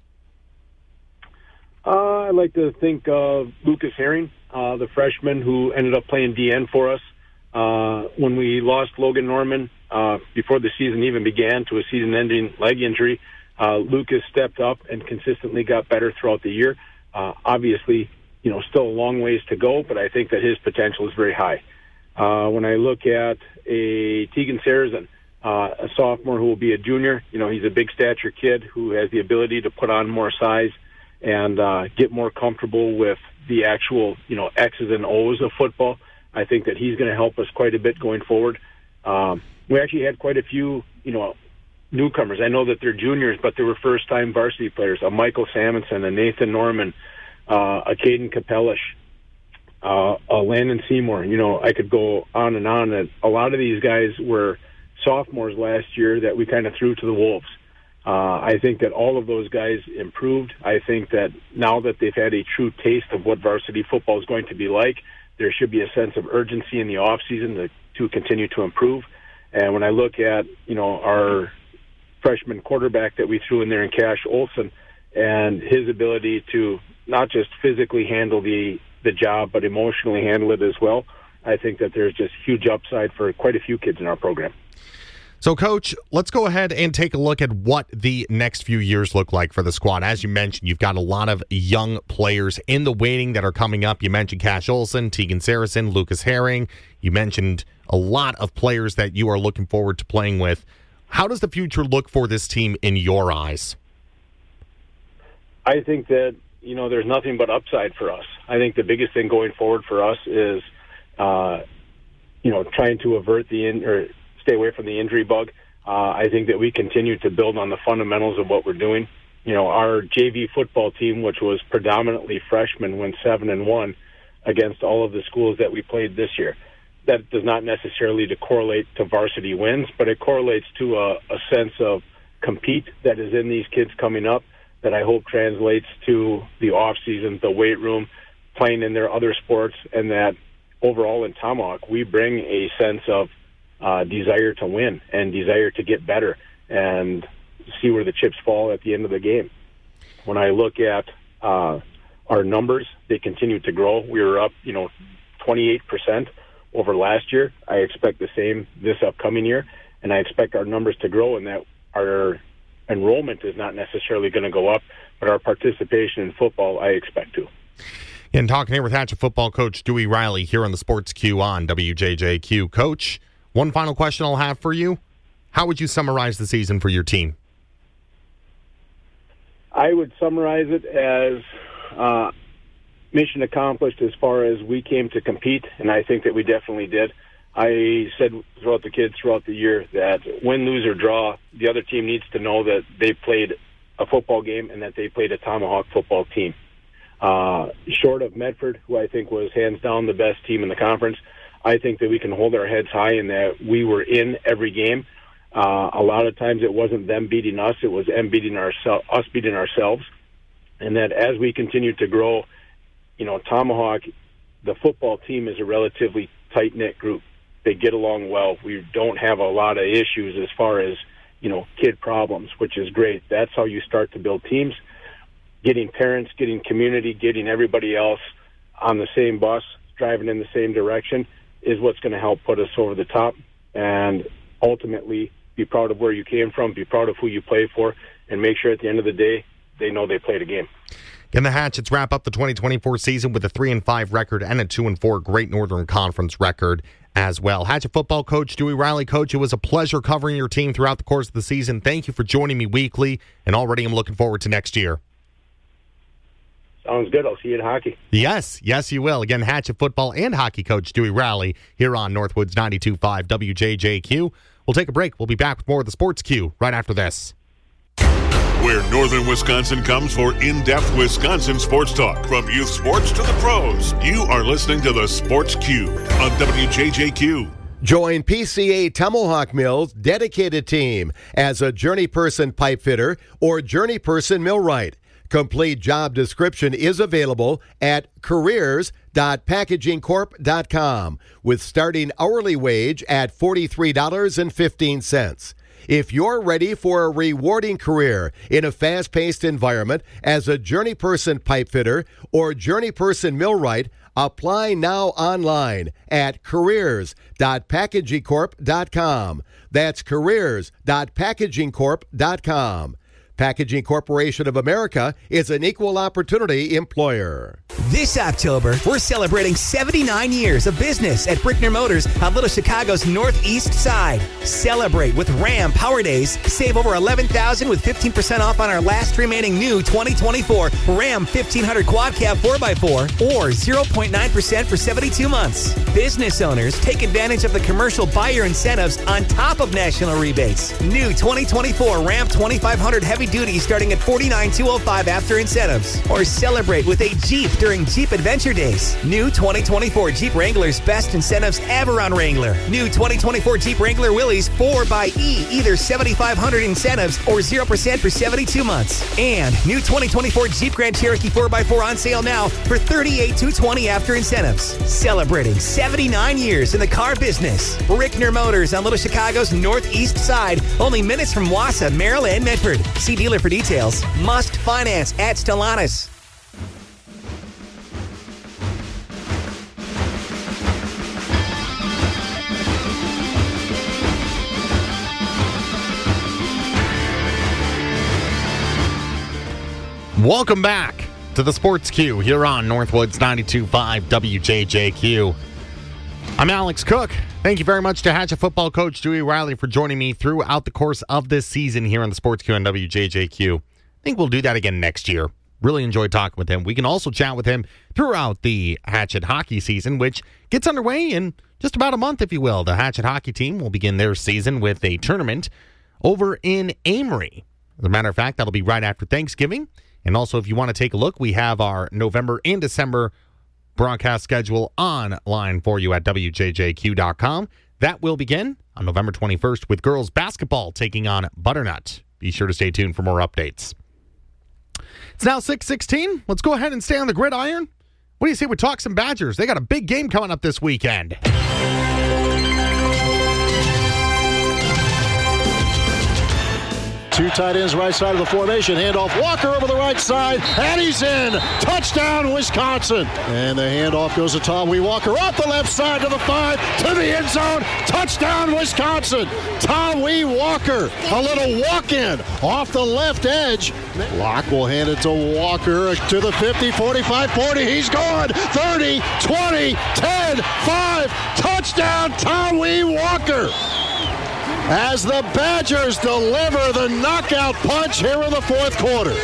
W: I like to think of Lucas Herring, the freshman who ended up playing DN for us. When we lost Logan Norman before the season even began to a season-ending leg injury, Lucas stepped up and consistently got better throughout the year. Obviously, still a long ways to go, but I think that his potential is very high. When I look at a Tegan Sarrazin, a sophomore who will be a junior, he's a big stature kid who has the ability to put on more size and get more comfortable with the actual, X's and O's of football. I think that he's going to help us quite a bit going forward. We actually had quite a few, newcomers. I know that they're juniors, but they were first-time varsity players. A Michael Samuelson, a Nathan Norman, a Caden Capellish, a Landon Seymour. I could go on and on. And a lot of these guys were sophomores last year that we kind of threw to the wolves. I think that all of those guys improved. I think that now that they've had a true taste of what varsity football is going to be like, there should be a sense of urgency in the offseason to continue to improve. And when I look at, our freshman quarterback that we threw in there in Cash Olson and his ability to not just physically handle the job, but emotionally handle it as well, I think that there's just huge upside for quite a few kids in our program.
C: So, Coach, let's go ahead and take a look at what the next few years look like for the squad. As you mentioned, you've got a lot of young players in the waiting that are coming up. You mentioned Cash Olson, Tegan Sarrazin, Lucas Herring. You mentioned a lot of players that you are looking forward to playing with. How does the future look for this team in your eyes?
W: I think that, there's nothing but upside for us. I think the biggest thing going forward for us is, trying to avert stay away from the injury bug. I think that we continue to build on the fundamentals of what we're doing. Our JV football team, which was predominantly freshmen, went 7-1 against all of the schools that we played this year. That does not necessarily correlate to varsity wins, but it correlates to a sense of compete that is in these kids coming up that I hope translates to the off-season, the weight room, playing in their other sports, and that overall in Tomahawk, we bring a sense of desire to win and desire to get better and see where the chips fall at the end of the game. When I look at our numbers, they continue to grow. We were up, 28% over last year. I expect the same this upcoming year, and I expect our numbers to grow and that our enrollment is not necessarily going to go up, but our participation in football, I expect to.
C: And talking here with Hatchet football coach Dewey Riley here on the Sports Q on WJJQ. Coach, one final question I'll have for you. How would you summarize the season for your team?
W: I would summarize it as mission accomplished as far as we came to compete, and I think that we definitely did. I said throughout the kids throughout the year that win, lose, or draw, the other team needs to know that they played a football game and that they played a Tomahawk football team. Short of Medford, who I think was hands down the best team in the conference, I think that we can hold our heads high and that we were in every game. A lot of times it wasn't them beating us, it was them beating us beating ourselves. And that as we continue to grow, Tomahawk, the football team is a relatively tight-knit group. They get along well. We don't have a lot of issues as far as, kid problems, which is great. That's how you start to build teams. Getting parents, getting community, getting everybody else on the same bus, driving in the same direction is what's going to help put us over the top. And ultimately, be proud of where you came from, be proud of who you play for, and make sure at the end of the day, they know they played a game.
C: And the Hatchets wrap up the 2024 season with a 3-5 record and a 2-4 Great Northern Conference record as well. Hatchet football coach Dewey Riley. Coach, it was a pleasure covering your team throughout the course of the season. Thank you for joining me weekly, and already I'm looking forward to next year.
W: Sounds good. I'll see you in hockey.
C: Yes, you will. Again, Hatchet football and hockey coach Dewey Riley here on Northwoods 92.5 WJJQ. We'll take a break. We'll be back with more of the Sports Q right after this.
B: Where Northern Wisconsin comes for in-depth Wisconsin sports talk. From youth sports to the pros, you are listening to the Sports Q on WJJQ.
A: Join PCA Tomahawk Mill's dedicated team as a journeyperson pipe fitter or journeyperson millwright. Complete job description is available at careers.packagingcorp.com with starting hourly wage at $43.15. If you're ready for a rewarding career in a fast-paced environment as a journeyperson pipe fitter or journeyperson millwright, apply now online at careers.packagingcorp.com. That's careers.packagingcorp.com. Packaging Corporation of America is an equal opportunity employer.
D: This October, we're celebrating 79 years of business at Brickner Motors on Little Chicago's northeast side. Celebrate with Ram Power Days. Save over $11,000 with 15% off on our last remaining new 2024 Ram 1500 Quad Cab 4x4 or 0.9% for 72 months. Business owners take advantage of the commercial buyer incentives on top of national rebates. New 2024 Ram 2500 Heavy Duty starting at $49,205 after incentives. Or celebrate with a Jeep during Jeep Adventure Days. New 2024 Jeep Wrangler's best incentives ever on Wrangler. New 2024 Jeep Wrangler Willys 4xE, either $7,500 incentives or 0% for 72 months. And new 2024 Jeep Grand Cherokee 4x4 on sale now for $38,220 after incentives. Celebrating 79 years in the car business. Brickner Motors on Little Chicago's northeast side, only minutes from Wausau, Maryland, and Medford. See dealer for details. Must finance at Stellantis.
C: Welcome back to the Sports Q here on Northwoods 92.5 WJJQ. I'm Alex Cook. Thank you very much to Hatchet football coach Dewey Riley for joining me throughout the course of this season here on the Sports Q on WJJQ. I think we'll do that again next year. Really enjoyed talking with him. We can also chat with him throughout the Hatchet hockey season, which gets underway in just about a month, if you will. The Hatchet hockey team will begin their season with a tournament over in Amory. As a matter of fact, that'll be right after Thanksgiving. And also, if you want to take a look, we have our November and December broadcast schedule online for you at WJJQ.com. That will begin on November 21st with girls basketball taking on Butternut. Be sure to stay tuned for more updates. It's now 6:16. Let's go ahead and stay on the gridiron. What do you say we talk some Badgers? They got a big game coming up this weekend.
E: Two tight ends right side of the formation. Handoff Walker over the right side, and he's in. Touchdown, Wisconsin. And the handoff goes to Tom Wee Walker off the left side to the 5, to the end zone. Touchdown, Wisconsin. Tom Wee Walker. A little walk-in off the left edge. Locke will hand it to Walker to the 50, 45, 40. He's gone. 30, 20, 10, 5. Touchdown, Tom Wee Walker. As the Badgers deliver the knockout punch here in the fourth quarter.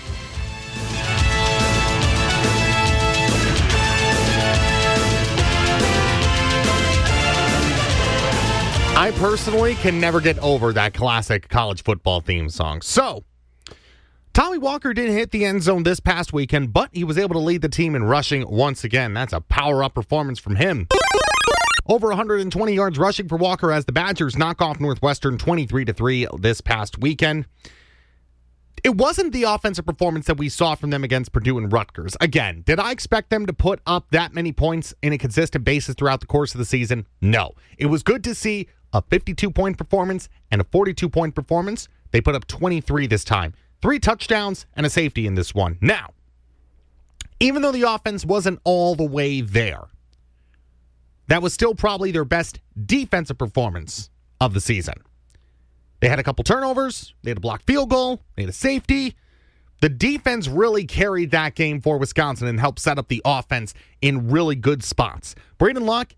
C: I personally can never get over that classic college football theme song. So, Tommy Walker didn't hit the end zone this past weekend, but he was able to lead the team in rushing once again. That's a power-up performance from him. Over 120 yards rushing for Walker as the Badgers knock off Northwestern 23-3 this past weekend. It wasn't the offensive performance that we saw from them against Purdue and Rutgers. Again, did I expect them to put up that many points in a consistent basis throughout the course of the season? No. It was good to see a 52-point performance and a 42-point performance. They put up 23 this time. 3 touchdowns and a safety in this one. Now, even though the offense wasn't all the way there, that was still probably their best defensive performance of the season. They had a couple turnovers. They had a blocked field goal. They had a safety. The defense really carried that game for Wisconsin and helped set up the offense in really good spots. Braden Locke,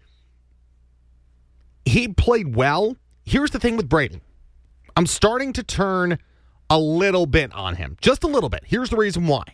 C: he played well. Here's the thing with Braden. I'm starting to turn a little bit on him. Just a little bit. Here's the reason why.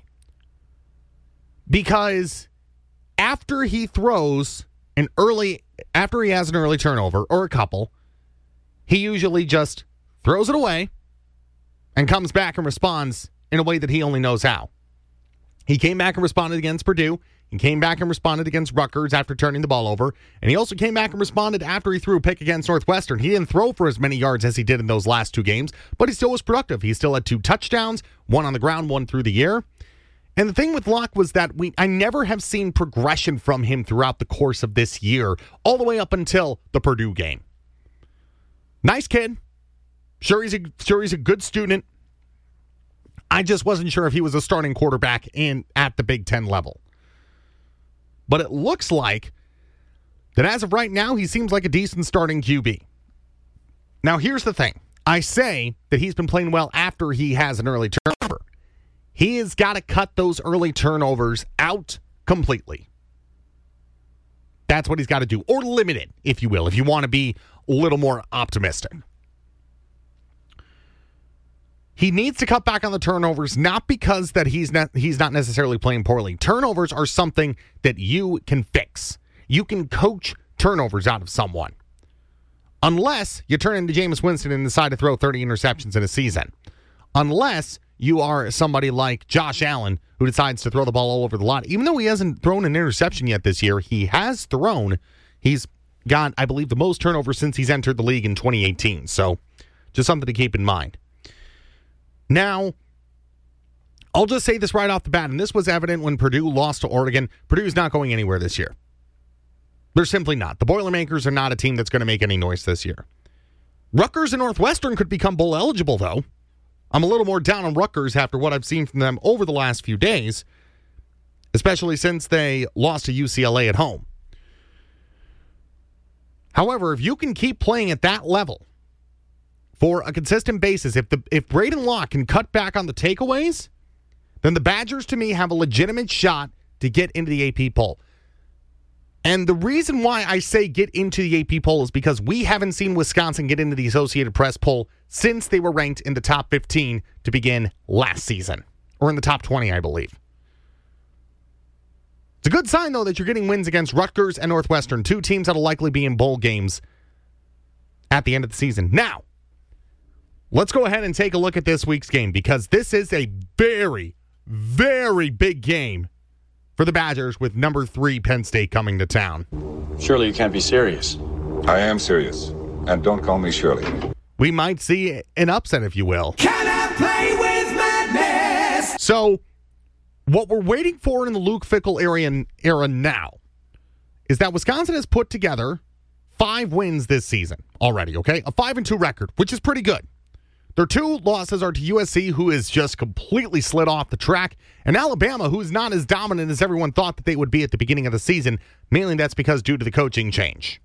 C: Because after he has an early turnover or a couple, he usually just throws it away and comes back and responds in a way that he only knows how. He came back and responded against Purdue. He came back and responded against Rutgers after turning the ball over. And he also came back and responded after he threw a pick against Northwestern. He didn't throw for as many yards as he did in those last 2 games, but he still was productive. He still had 2 touchdowns, 1 on the ground, 1 through the air. And the thing with Locke was that I never have seen progression from him throughout the course of this year, all the way up until the Purdue game. Nice kid. Sure, he's a good student. I just wasn't sure if he was a starting quarterback at the Big Ten level. But it looks like that as of right now, he seems like a decent starting QB. Now, here's the thing. I say that he's been playing well after he has an early turnover. He has got to cut those early turnovers out completely. That's what he's got to do. Or limit it, if you will, if you want to be a little more optimistic. He needs to cut back on the turnovers, not because that he's not necessarily playing poorly. Turnovers are something that you can fix. You can coach turnovers out of someone. Unless you turn into Jameis Winston and decide to throw 30 interceptions in a season. Unless you are somebody like Josh Allen, who decides to throw the ball all over the lot. Even though he hasn't thrown an interception yet this year, he's got, I believe, the most turnovers since he's entered the league in 2018. So, just something to keep in mind. Now, I'll just say this right off the bat, and this was evident when Purdue lost to Oregon. Purdue's not going anywhere this year. They're simply not. The Boilermakers are not a team that's going to make any noise this year. Rutgers and Northwestern could become bowl eligible, though. I'm a little more down on Rutgers after what I've seen from them over the last few days, especially since they lost to UCLA at home. However, if you can keep playing at that level for a consistent basis, if Braden Locke can cut back on the takeaways, then the Badgers, to me, have a legitimate shot to get into the AP poll. And the reason why I say get into the AP poll is because we haven't seen Wisconsin get into the Associated Press poll since they were ranked in the top 15 to begin last season. Or in the top 20, I believe. It's a good sign, though, that you're getting wins against Rutgers and Northwestern, 2 teams that will likely be in bowl games at the end of the season. Now, let's go ahead and take a look at this week's game, because this is a very, very big game for the Badgers with number 3 Penn State coming to town.
F: Surely you can't be serious.
G: I am serious. And don't call me Shirley.
C: We might see an upset, if you will.
K: Can I play with madness?
C: So, what we're waiting for in the Luke Fickell era now is that Wisconsin has put together 5 wins this season already, okay? A 5-2 record, which is pretty good. Their 2 losses are to USC, who is just completely slid off the track, and Alabama, who is not as dominant as everyone thought that they would be at the beginning of the season. Mainly that's because due to the coaching change.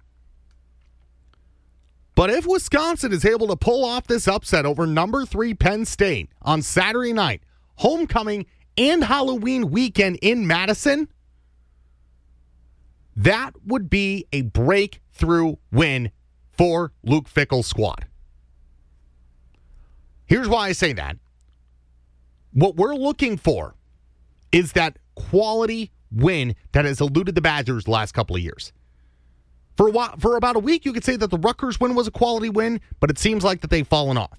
C: But if Wisconsin is able to pull off this upset over number 3 Penn State on Saturday night, homecoming and Halloween weekend in Madison, that would be a breakthrough win for Luke Fickell's squad. Here's why I say that. What we're looking for is that quality win that has eluded the Badgers the last couple of years. For about a week, you could say that the Rutgers win was a quality win, but it seems like that they've fallen off.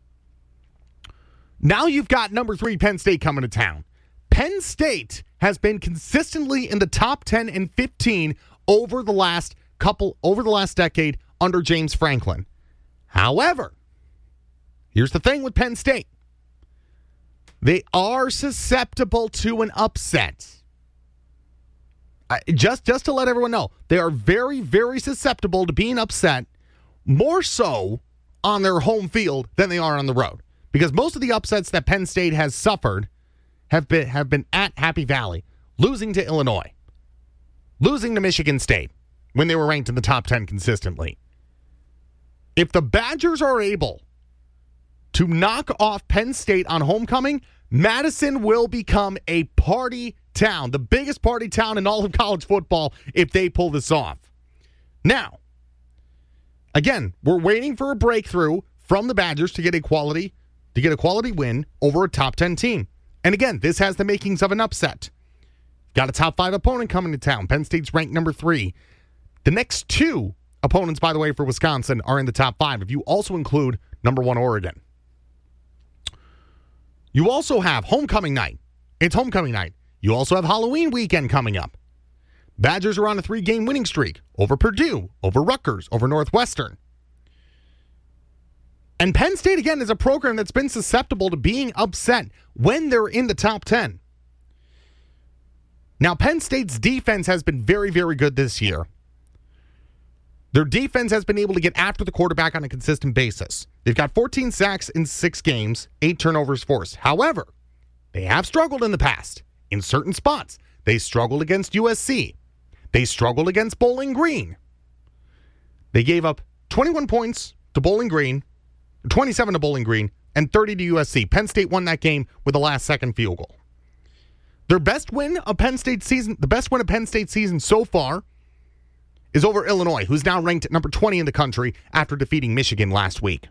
C: Now you've got number 3 Penn State coming to town. Penn State has been consistently in the top 10 and 15 over the last decade under James Franklin. However, here's the thing with Penn State. They are susceptible to an upset. Just to let everyone know, they are very, very susceptible to being upset, more so on their home field than they are on the road. Because most of the upsets that Penn State has suffered have been at Happy Valley, losing to Illinois, losing to Michigan State when they were ranked in the top 10 consistently. If the Badgers are able to knock off Penn State on homecoming, Madison will become a party town, the biggest party town in all of college football if they pull this off. Now, again, we're waiting for a breakthrough from the Badgers to get a quality win over a top 10 team. And again, this has the makings of an upset. Got a top 5 opponent coming to town. Penn State's ranked number 3. The next 2 opponents, by the way, for Wisconsin are in the top 5 if you also include number 1 Oregon. You also have homecoming night. It's homecoming night. You also have Halloween weekend coming up. Badgers are on a 3-game winning streak over Purdue, over Rutgers, over Northwestern. And Penn State, again, is a program that's been susceptible to being upset when they're in the top 10. Now, Penn State's defense has been very, very good this year. Their defense has been able to get after the quarterback on a consistent basis. They've got 14 sacks in 6 games, 8 turnovers forced. However, they have struggled in the past in certain spots. They struggled against USC. They struggled against Bowling Green. They gave up 21 points to Bowling Green, 27 to Bowling Green, and 30 to USC. Penn State won that game with a last-second field goal. Their best win of Penn State season, the best win of Penn State season so far, is over Illinois, who's now ranked at number 20 in the country after defeating Michigan last week.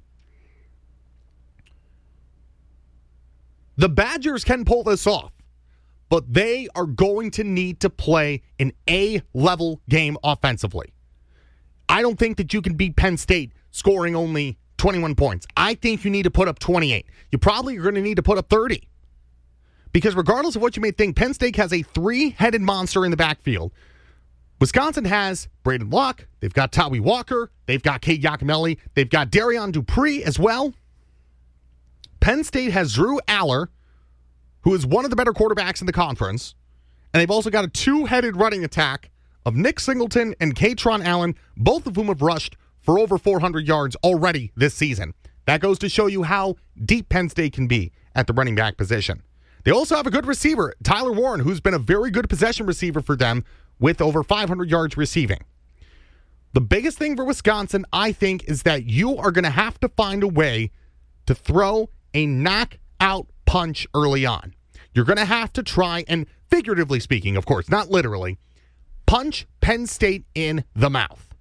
C: The Badgers can pull this off, but they are going to need to play an A-level game offensively. I don't think that you can beat Penn State scoring only 21 points. I think you need to put up 28. You probably are going to need to put up 30. Because regardless of what you may think, Penn State has a 3-headed monster in the backfield. Wisconsin has Braden Locke. They've got Tawi Walker. They've got Cade Yakimelli. They've got Darian Dupree as well. Penn State has Drew Aller, who is one of the better quarterbacks in the conference. And they've also got a 2-headed running attack of Nick Singleton and Katron Allen, both of whom have rushed for over 400 yards already this season. That goes to show you how deep Penn State can be at the running back position. They also have a good receiver, Tyler Warren, who's been a very good possession receiver for them with over 500 yards receiving. The biggest thing for Wisconsin, I think, is that you are going to have to find a way to throw a knockout punch early on. You're going to have to try and, figuratively speaking, of course, not literally, punch Penn State in the mouth.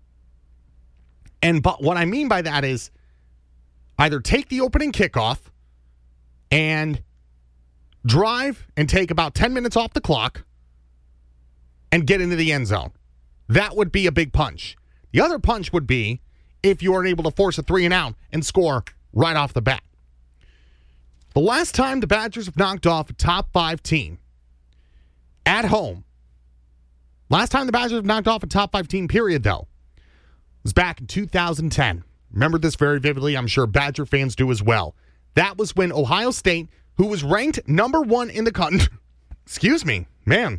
C: But what I mean by that is either take the opening kickoff and drive and take about 10 minutes off the clock and get into the end zone. That would be a big punch. The other punch would be if you are able to force a 3-and-out and score right off the bat. The last time the Badgers have knocked off a top 5 team at home, last time the Badgers have knocked off a top 5 team, period, though, was back in 2010. Remember this very vividly. I'm sure Badger fans do as well. That was when Ohio State, who was ranked number 1 in the country, excuse me, man.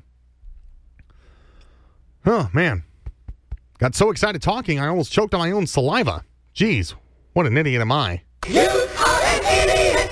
C: Oh, man. Got so excited talking, I almost choked on my own saliva. Jeez, what an idiot am I. You are an idiot.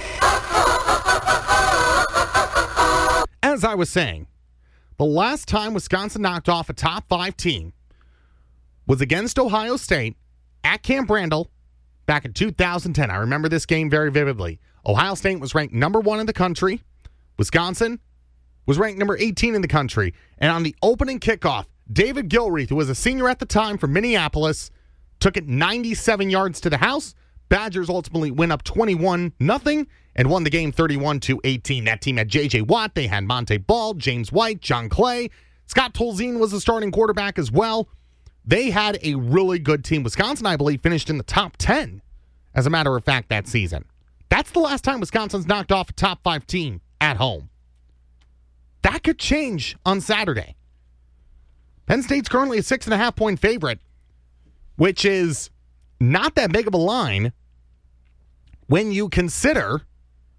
C: As I was saying, the last time Wisconsin knocked off a top 5 team was against Ohio State at Camp Randall back in 2010. I remember this game very vividly. Ohio State was ranked number 1 in the country. Wisconsin was ranked number 18 in the country. And on the opening kickoff, David Gilreath, who was a senior at the time from Minneapolis, took it 97 yards to the house. Badgers ultimately went up 21-0 and won the game 31-18. That team had J.J. Watt. They had Monte Ball, James White, John Clay. Scott Tolzien was the starting quarterback as well. They had a really good team. Wisconsin, I believe, finished in the top 10, as a matter of fact, that season. That's the last time Wisconsin's knocked off a top 5 team at home. That could change on Saturday. Penn State's currently a 6.5-point favorite, which is not that big of a line when you consider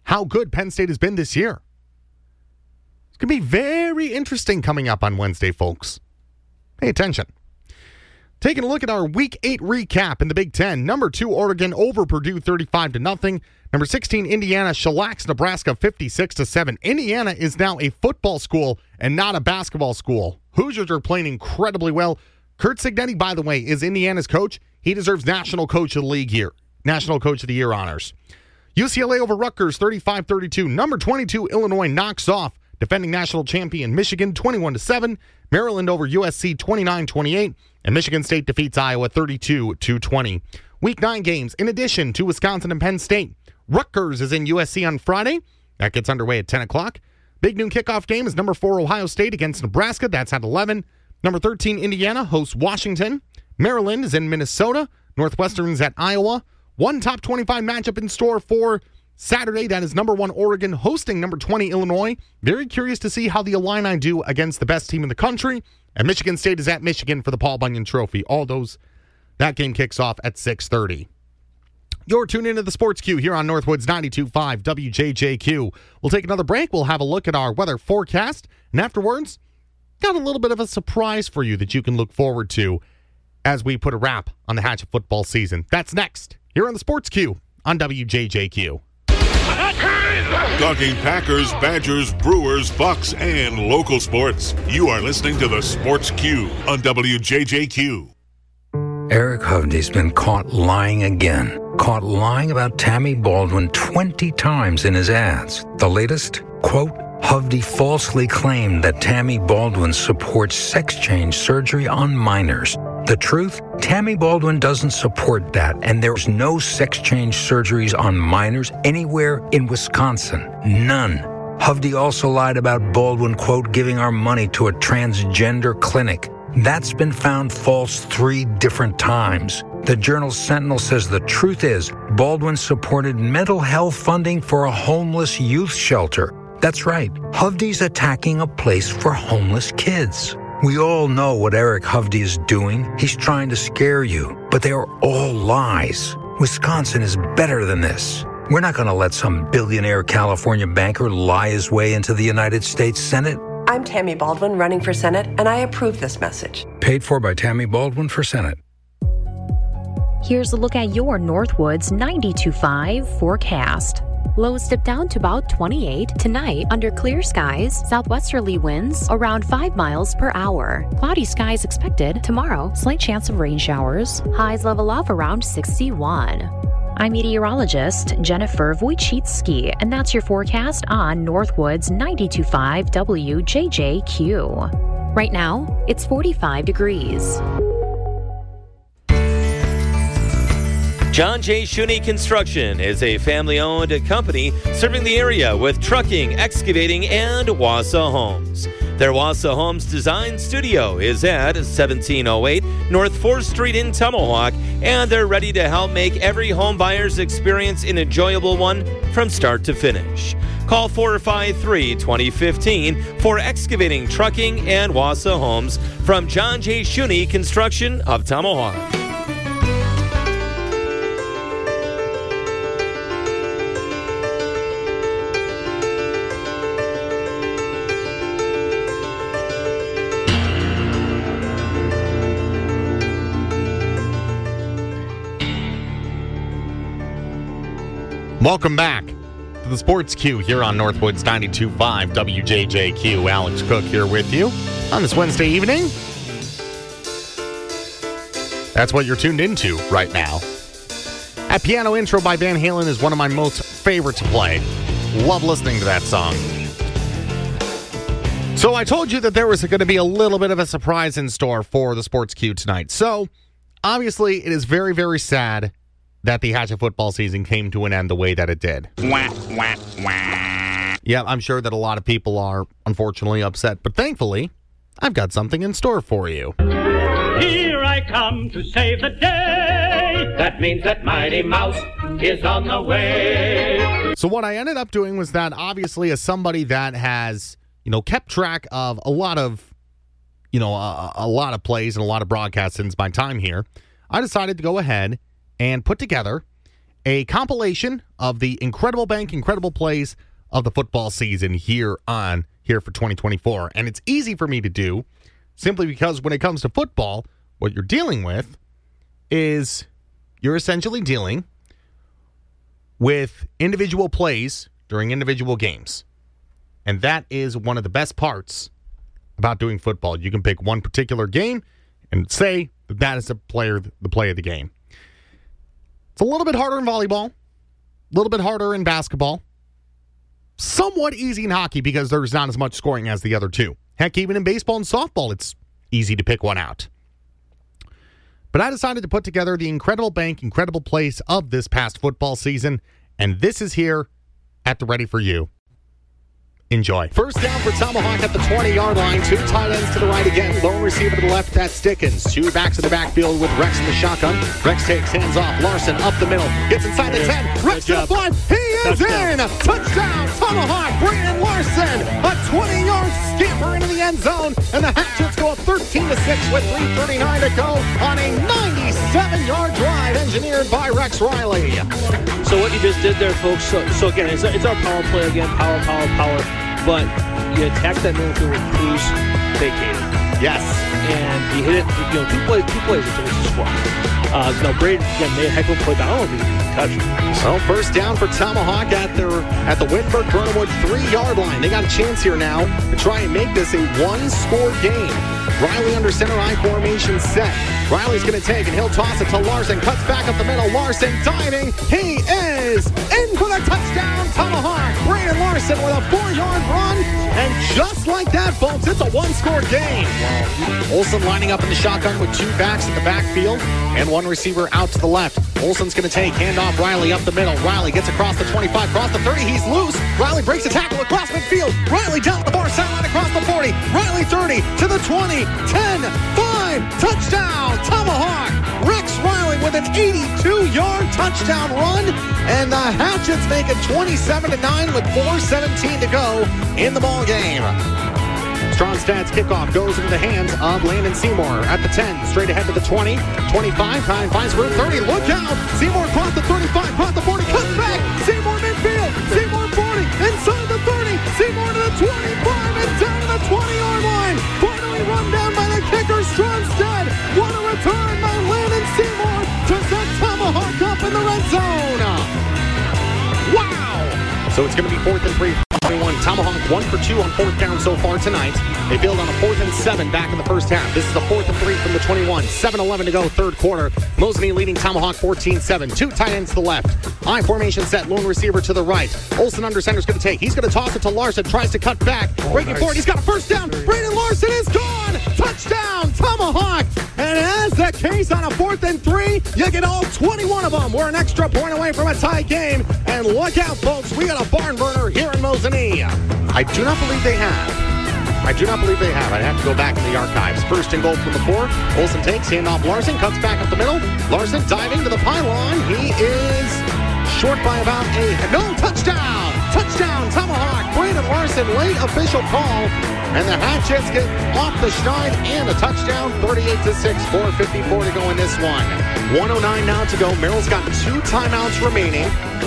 C: how good Penn State has been this year. It's going to be very interesting coming up on Wednesday, folks. Pay attention. Taking a look at our Week 8 recap in the Big Ten. Number 2, Oregon over Purdue 35-0. Number 16, Indiana shellacks Nebraska 56-7. Indiana is now a football school and not a basketball school. Hoosiers are playing incredibly well. Curt Cignetti, by the way, is Indiana's coach. He deserves National Coach of the League here. National Coach of the Year honors. UCLA over Rutgers 35-32. Number 22, Illinois knocks off defending national champion Michigan 21-7. Maryland over USC 29-28. And Michigan State defeats Iowa 32-20. Week 9 games, in addition to Wisconsin and Penn State. Rutgers is in USC on Friday. That gets underway at 10 o'clock. Big noon kickoff game is number 4 Ohio State against Nebraska. That's at 11. Number 13 Indiana hosts Washington. Maryland is in Minnesota. Northwestern's at Iowa. One top 25 matchup in store for Saturday. That is number 1 Oregon hosting number 20 Illinois. Very curious to see how the Illini do against the best team in the country. And Michigan State is at Michigan for the Paul Bunyan Trophy. That game kicks off at 6:30. You're tuned into the Sports Queue here on Northwoods 92.5 WJJQ. We'll take another break. We'll have a look at our weather forecast. And afterwards, got a little bit of a surprise for you that you can look forward to as we put a wrap on the Hatchet football season. That's next here on the Sports Queue on WJJQ.
B: Talking Packers, Badgers, Brewers, Bucks, and local sports. You are listening to the Sports Queue on WJJQ.
H: Eric Hovde's been caught lying again. Caught lying about Tammy Baldwin 20 times in his ads. The latest, quote, Hovde falsely claimed that Tammy Baldwin supports sex change surgery on minors. The truth? Tammy Baldwin doesn't support that, and there's no sex change surgeries on minors anywhere in Wisconsin. None. Hovde also lied about Baldwin, quote, giving our money to a transgender clinic. That's been found false 3 different times. The Journal Sentinel says the truth is Baldwin supported mental health funding for a homeless youth shelter. That's right. Hovde's attacking a place for homeless kids. We all know what Eric Hovde is doing. He's trying to scare you, but they are all lies. Wisconsin is better than this. We're not going to let some billionaire California banker lie his way into the United States Senate.
I: I'm Tammy Baldwin running for Senate, and I approve this message.
H: Paid for by Tammy Baldwin for Senate.
M: Here's a look at your Northwoods 92.5 forecast. Lows dip down to about 28 tonight under clear skies. Southwesterly winds around 5 miles per hour. Cloudy skies expected tomorrow. Slight chance of rain showers. Highs level off around 61. I'm meteorologist Jennifer Wojcicki, and that's your forecast on Northwoods 92.5 WJJQ. Right now, it's 45 degrees.
X: John J. Shuney Construction is a family-owned company serving the area with trucking, excavating, and Wassa Homes. Their Wassa Homes Design Studio is at 1708 North 4th Street in Tomahawk, and they're ready to help make every home buyer's experience an enjoyable one from start to finish. Call 453-2015 for excavating, trucking, and Wassa Homes from John J. Shuney Construction of Tomahawk.
C: Welcome back to the Sports Queue here on Northwoods 92.5 WJJQ. Alex Cook here with you on this Wednesday evening. That's what you're tuned into right now. That piano intro by Van Halen is one of my most favorite to play. Love listening to that song. So I told you that there was going to be a little bit of a surprise in store for the Sports Queue tonight. So obviously it is very, very sad that the Hatchet football season came to an end the way that it did. Wah, wah, wah. Yeah, I'm sure that a lot of people are unfortunately upset, but thankfully, I've got something in store for you.
Y: Here I come to save the day. That means that Mighty Mouse is on the way.
C: So what I ended up doing was that obviously as somebody that has, kept track of a lot of, a lot of plays and a lot of broadcasts since my time here, I decided to go ahead and put together a compilation of the Incredible Bank, Incredible Plays of the football season here for 2024. And it's easy for me to do simply because when it comes to football, what you're dealing with is you're essentially dealing with individual plays during individual games. And that is one of the best parts about doing football. You can pick one particular game and say that is the play of the game. It's a little bit harder in volleyball, a little bit harder in basketball, somewhat easy in hockey because there's not as much scoring as the other two. Heck, even in baseball and softball, it's easy to pick one out. But I decided to put together the Incredible Bank, Incredible Plays of this past football season, and this is here at the Ready for You. Enjoy. First down for Tomahawk at the 20-yard line. Two tight ends to the right again. Lone receiver to the left, that's Dickens. Two backs in the backfield with Rex in the shotgun. Rex takes hands off. Larson up the middle. Gets inside the 10. Rex to the 5. He is in. Touchdown, Tomahawk. Brandon Larson. A 20-yard scamper into the end zone. And the Hatchets go up 13-6 with 3:39 to go on a 97-yard drive engineered by Rex Riley.
J: So what you just did there, folks, so again, it's our power play again, power. But you attack that middle field with Cruz vacated.
C: Yes.
J: And you hit it, two plays until it's a squat. Now, Braden, again, made a heck of a play, but I don't think he can touch it.
C: So, first down for Tomahawk at the Wittenberg-Burnhamwood 3-yard line. They got a chance here now to try and make this a one-score game. Riley under center I formation set. Riley's going to take and he'll toss it to Larson. Cuts back up the middle. Larson diving. He is in for the touchdown. Tomahawk. Brandon Larson with a 4-yard run. And just like that, folks, it's a one-score game. Olsen lining up in the shotgun with two backs in the backfield and one receiver out to the left. Olsen's going to take. Handoff Riley up the middle. Riley gets across the 25, across the 30. He's loose. Riley breaks a tackle across midfield. Riley down at the far sideline across the 40. Riley 30 to the 20. 10, 5, touchdown, Tomahawk. Rex Riley with an 82-yard touchdown run, and the Hatchets make it 27-9 with 4:17 to go in the ball game. Stromstad's kickoff goes into the hands of Landon Seymour at the 10, straight ahead to the 20, 25, time finds room 30, look out, Seymour across the 35, across the 40, cuts back, Seymour midfield, Seymour 40, inside the 30, Seymour to the 25, and down to the 20-yard line, finally run down by the kicker, Stromstad, what a return by Landon Seymour to set Tomahawk up in the red zone. Wow! So it's going to be 4th and 3. Tomahawk 1 for 2 on 4th down so far tonight. They build on a 4th and 7 back in the first half. This is a 4th and 3 from the 21. 7:11 to go, third quarter. Mosney leading Tomahawk 14-7. Two tight ends to the left. I formation set, lone receiver to the right. Olsen under center's going to take. He's going to toss it to Larson. Tries to cut back. Breaking forward. He's got a first down. Brandon Larson is gone. Touchdown, Tomahawk. And as the case on a 4th and 3, you get all 21 of them. We're an extra point away from a tie game. And look out, folks. We got a barn burner here in Mosney. I do not believe they have. I'd have to go back in the archives. First and goal from the 4. Olsen takes, handoff Larson, cuts back up the middle. Larson diving to the pylon. He is short by about touchdown! Touchdown, Tomahawk. Brandon Larson, late official call. And the Hatchets get off the schneid and a touchdown, 38-6, 4:54 to go in this one. 1:09 now to go. Merrill's got 2 timeouts remaining.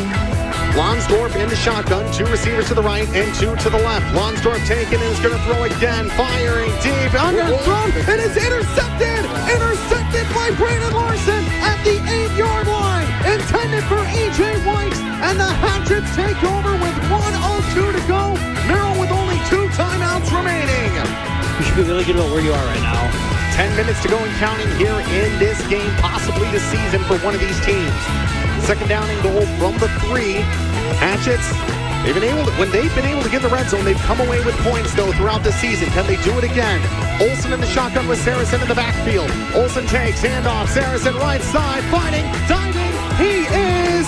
C: Lonsdorf in the shotgun, 2 receivers to the right and 2 to the left. Lonsdorf taking and is going to throw again, firing deep, underthrown, and is intercepted! Intercepted by Brandon Larson at the 8-yard line, intended for E.J. White, and the Hatchets take over with 1:02 to go. Merrill with only 2 timeouts remaining.
J: You should be really good about where you are right now.
C: 10 minutes to go and counting here in this game, possibly the season for one of these teams. Second down and goal from the 3. Hatchets, when they've been able to get the red zone, they've come away with points, though, throughout the season. Can they do it again? Olsen in the shotgun with Saracen in the backfield. Olsen takes, handoff, Saracen right side, fighting, diving. He is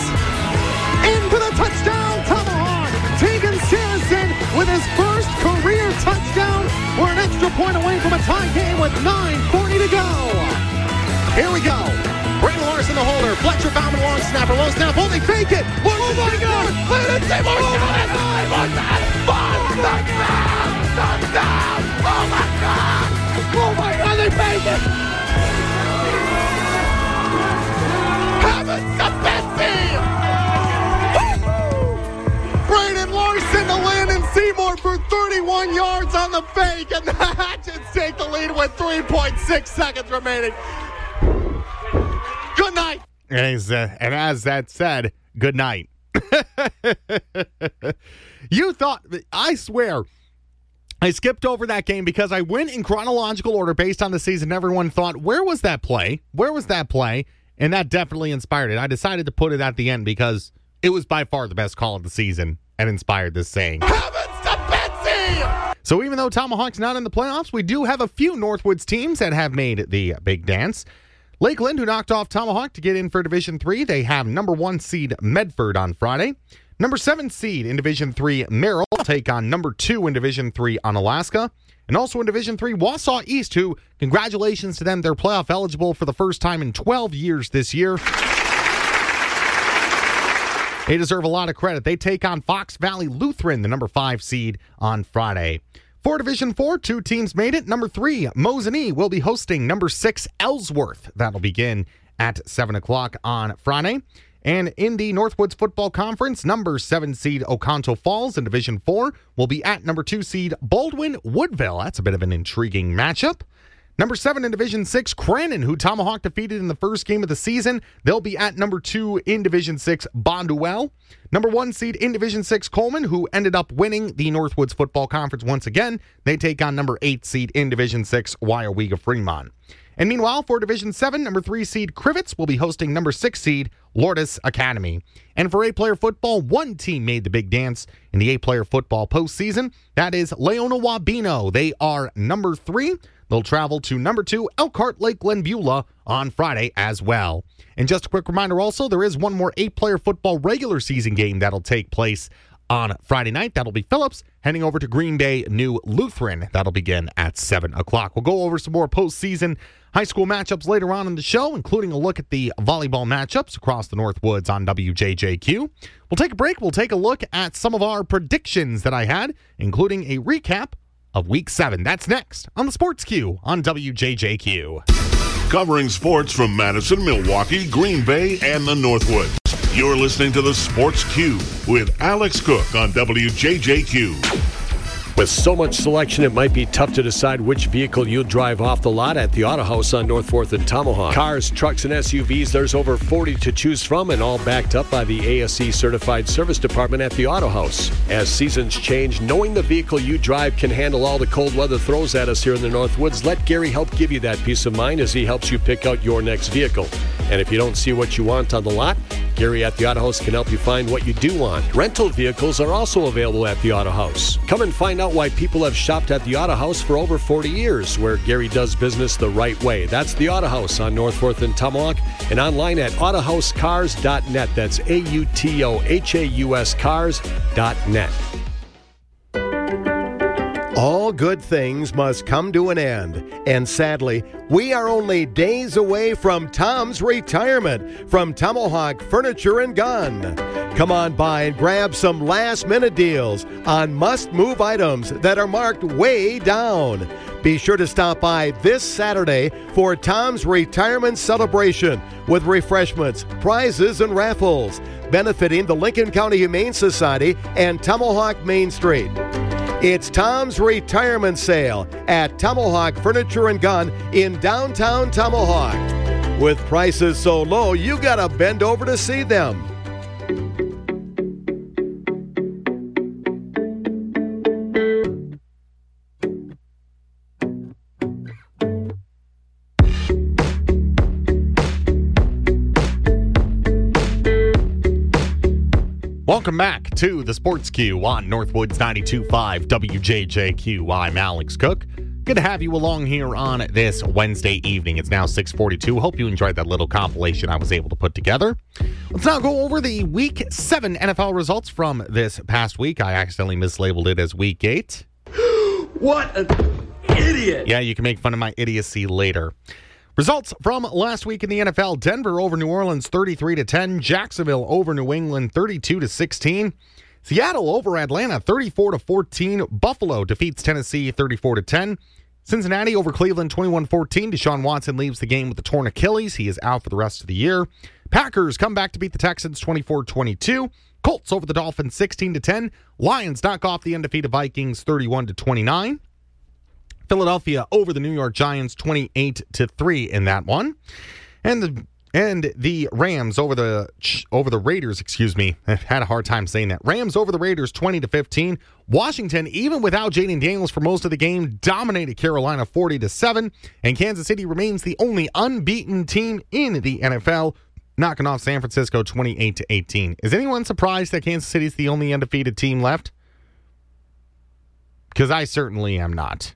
C: in for the touchdown, Tomahawk. Tegan Saracen with his first career touchdown. We're an extra point away from a tie game with 9:40 to go. Here we go. Brandon Larson, the holder. Fletcher Bauman, long snapper. Low snap. Oh, they fake it. Oh, my God. Landon Seymour. Oh, my God. Touchdown. Oh, my God. Oh, my God. They fake it. Heavens to Betsy. 31 yards on the fake, and the Hatchets take the lead with 3.6 seconds remaining. Good night. And as that said, good night. You thought, I swear, I skipped over that game because I went in chronological order based on the season. Everyone thought, where was that play? Where was that play? And that definitely inspired it. I decided to put it at the end because it was by far the best call of the season and inspired this saying. Heavens to Betsy! So even though Tomahawk's not in the playoffs, we do have a few Northwoods teams that have made the big dance. Lakeland, who knocked off Tomahawk to get in for Division 3, they have number 1 seed Medford on Friday. Number 7 seed in Division 3, Merrill, take on number 2 in Division 3, Onalaska. And also in Division 3, Wausau East, who, congratulations to them, they're playoff eligible for the first time in 12 years this year. They deserve a lot of credit. They take on Fox Valley Lutheran, the number 5 seed, on Friday. For Division 4, 2 teams made it. Number 3, Mosinee will be hosting number 6, Ellsworth. That'll begin at 7 o'clock on Friday. And in the Northwoods Football Conference, number 7 seed Oconto Falls in Division 4 will be at number 2 seed Baldwin Woodville. That's a bit of an intriguing matchup. Number 7 in Division 6, Cranon, who Tomahawk defeated in the first game of the season. They'll be at number 2 in Division 6, Bonduel. Number 1 seed in Division 6, Coleman, who ended up winning the Northwoods Football Conference once again. They take on number 8 seed in Division 6, Weyerwega Fremont. And meanwhile, for Division 7, number 3 seed Crivets will be hosting number 6 seed Lourdes Academy. And for 8-player football, 1 team made the big dance in the 8-player football postseason. That is Leona Wabeno. They are number 3. They'll travel to number 2 Elkhart Lake Glen Beulah on Friday as well. And just a quick reminder also, there is one more 8-player football regular season game that'll take place on Friday night. That'll be Phillips heading over to Green Bay New Lutheran. That'll begin at 7 o'clock. We'll go over some more postseason high school matchups later on in the show, including a look at the volleyball matchups across the Northwoods on WJJQ. We'll take a break. We'll take a look at some of our predictions that I had, including a recap of Week 7. That's next on the Sports Q on WJJQ.
B: Covering sports from Madison, Milwaukee, Green Bay, and the Northwoods. You're listening to the Sports Q with Alex Cook on WJJQ.
N: With so much selection, it might be tough to decide which vehicle you'll drive off the lot at the Auto House on North 4th and Tomahawk. Cars, trucks, and SUVs, there's over 40 to choose from, and all backed up by the ASE Certified Service Department at the Auto House. As seasons change, knowing the vehicle you drive can handle all the cold weather throws at us here in the Northwoods, let Gary help give you that peace of mind as he helps you pick out your next vehicle. And if you don't see what you want on the lot, Gary at the Auto House can help you find what you do want. Rental vehicles are also available at the Auto House. Come and find out why people have shopped at the Auto House for over 40 years, where Gary does business the right way. That's the Auto House on North 4th and Tomahawk, and online at autohousecars.net. That's AUTOHAUS cars.net.
A: All good things must come to an end, and sadly, we are only days away from Tom's retirement from Tomahawk Furniture and Gun. Come on by and grab some last-minute deals on must-move items that are marked way down. Be sure to stop by this Saturday for Tom's retirement celebration with refreshments, prizes, and raffles, benefiting the Lincoln County Humane Society and Tomahawk Main Street. It's Tom's retirement sale at Tomahawk Furniture and Gun in downtown Tomahawk. With prices so low, you gotta bend over to see them.
C: Welcome back to the Sports Q on Northwoods 92.5 WJJQ. I'm Alex Cook. Good to have you along here on this Wednesday evening. It's now 6:42. Hope you enjoyed that little compilation I was able to put together. Let's now go over the Week 7 NFL results from this past week. I accidentally mislabeled it as Week 8.
O: What an idiot!
C: Yeah, you can make fun of my idiocy later. Results from last week in the NFL: Denver over New Orleans 33-10, Jacksonville over New England 32-16, Seattle over Atlanta 34-14, Buffalo defeats Tennessee 34-10, Cincinnati over Cleveland 21-14. Deshaun Watson leaves the game with a torn Achilles. He is out for the rest of the year. Packers come back to beat the Texans 24-22. Colts over the Dolphins 16-10. Lions knock off the undefeated Vikings 31-29. Philadelphia over the New York Giants 28-3 in that one. And the Rams over the Raiders, I had a hard time saying that. Rams over the Raiders 20-15. Washington, even without Jaden Daniels for most of the game, dominated Carolina 40-7. And Kansas City remains the only unbeaten team in the NFL, knocking off San Francisco 28-18. Is anyone surprised that Kansas City is the only undefeated team left? Because I certainly am not.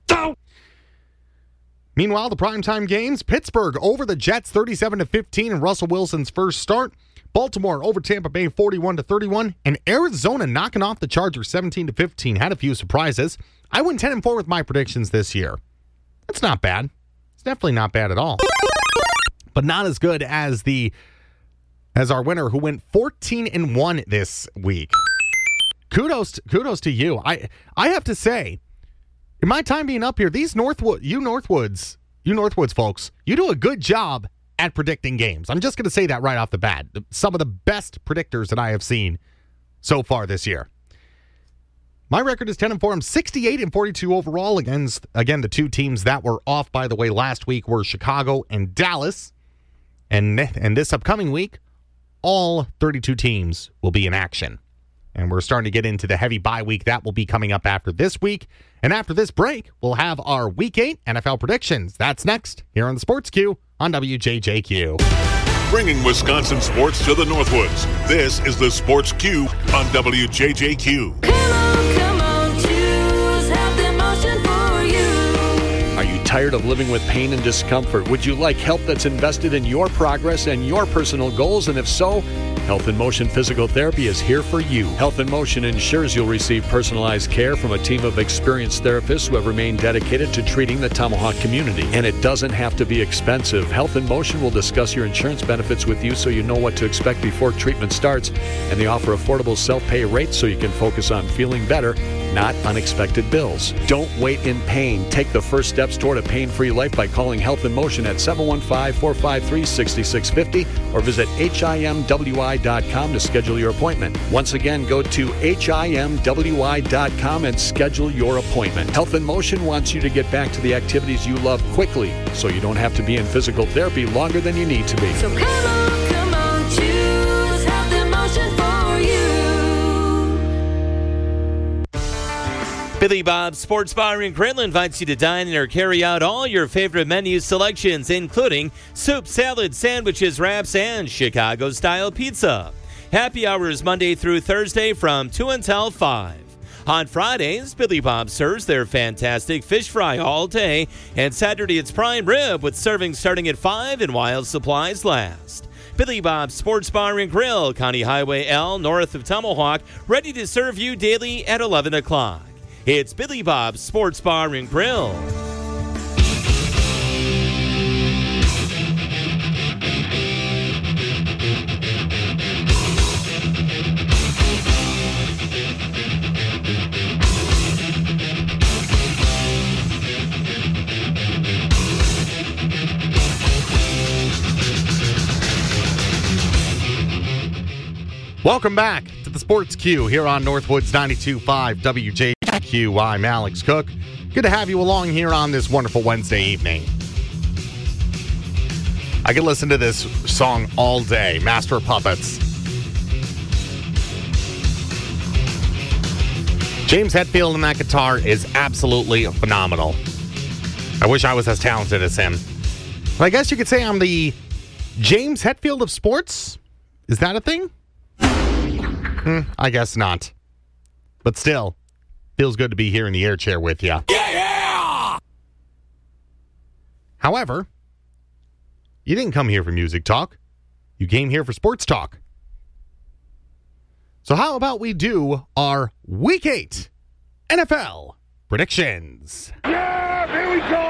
C: Meanwhile, the primetime games, Pittsburgh over the Jets 37-15 in Russell Wilson's first start. Baltimore over Tampa Bay 41-31. And Arizona knocking off the Chargers 17-15. Had a few surprises. I went 10-4 with my predictions this year. That's not bad. It's definitely not bad at all. But not as good as our winner who went 14-1 this week. Kudos to you. I have to say, in my time being up here, these Northwoods folks, you do a good job at predicting games. I'm just going to say that right off the bat. Some of the best predictors that I have seen so far this year. My record is 10-4. I'm 68-42 overall against, again, the two teams that were off, by the way, last week were Chicago and Dallas. And this upcoming week, all 32 teams will be in action. And we're starting to get into the heavy bye week. That will be coming up after this week. And after this break, we'll have our Week 8 NFL predictions. That's next here on the Sports Q on WJJQ.
B: Bringing Wisconsin sports to the Northwoods. This is the Sports Q on WJJQ.
K: Come on, choose health and motion for you.
N: Are you tired of living with pain and discomfort? Would you like help that's invested in your progress and your personal goals? And if so, Health in Motion Physical Therapy is here for you. Health in Motion ensures you'll receive personalized care from a team of experienced therapists who have remained dedicated to treating the Tomahawk community. And it doesn't have to be expensive. Health in Motion will discuss your insurance benefits with you so you know what to expect before treatment starts. And they offer affordable self-pay rates so you can focus on feeling better, not unexpected bills. Don't wait in pain. Take the first steps toward a pain-free life by calling Health in Motion at 715-453-6650 or visit HIMWI.com to schedule your appointment. Once again, go to HIMWI.com and schedule your appointment. Health in Motion wants you to get back to the activities you love quickly so you don't have to be in physical therapy longer than you need to be.
K: So come on, choose health in motion for you.
X: Billy Bob's Sports Bar in Greenland invites you to dine in or carry out all your favorite menu selections, including soup, salad, sandwiches, wraps, and Chicago-style pizza. Happy hours Monday through Thursday from 2 until 5. On Fridays, Billy Bob serves their fantastic fish fry all day, and Saturday it's prime rib with serving starting at 5 and while supplies last. Billy Bob's Sports Bar and Grill, County Highway L, north of Tomahawk, ready to serve you daily at 11 o'clock. It's Billy Bob's Sports Bar and Grill.
C: Welcome back to the Sports Q here on Northwoods 92.5 WJQ. I'm Alex Cook. Good to have you along here on this wonderful Wednesday evening. I could listen to this song all day, Master of Puppets. James Hetfield on that guitar is absolutely phenomenal. I wish I was as talented as him. But I guess you could say I'm the James Hetfield of sports. Is that a thing? I guess not. But still, feels good to be here in the air chair with you. Yeah! However, you didn't come here for music talk. You came here for sports talk. So how about we do our Week 8 NFL predictions?
K: Yeah, here we go!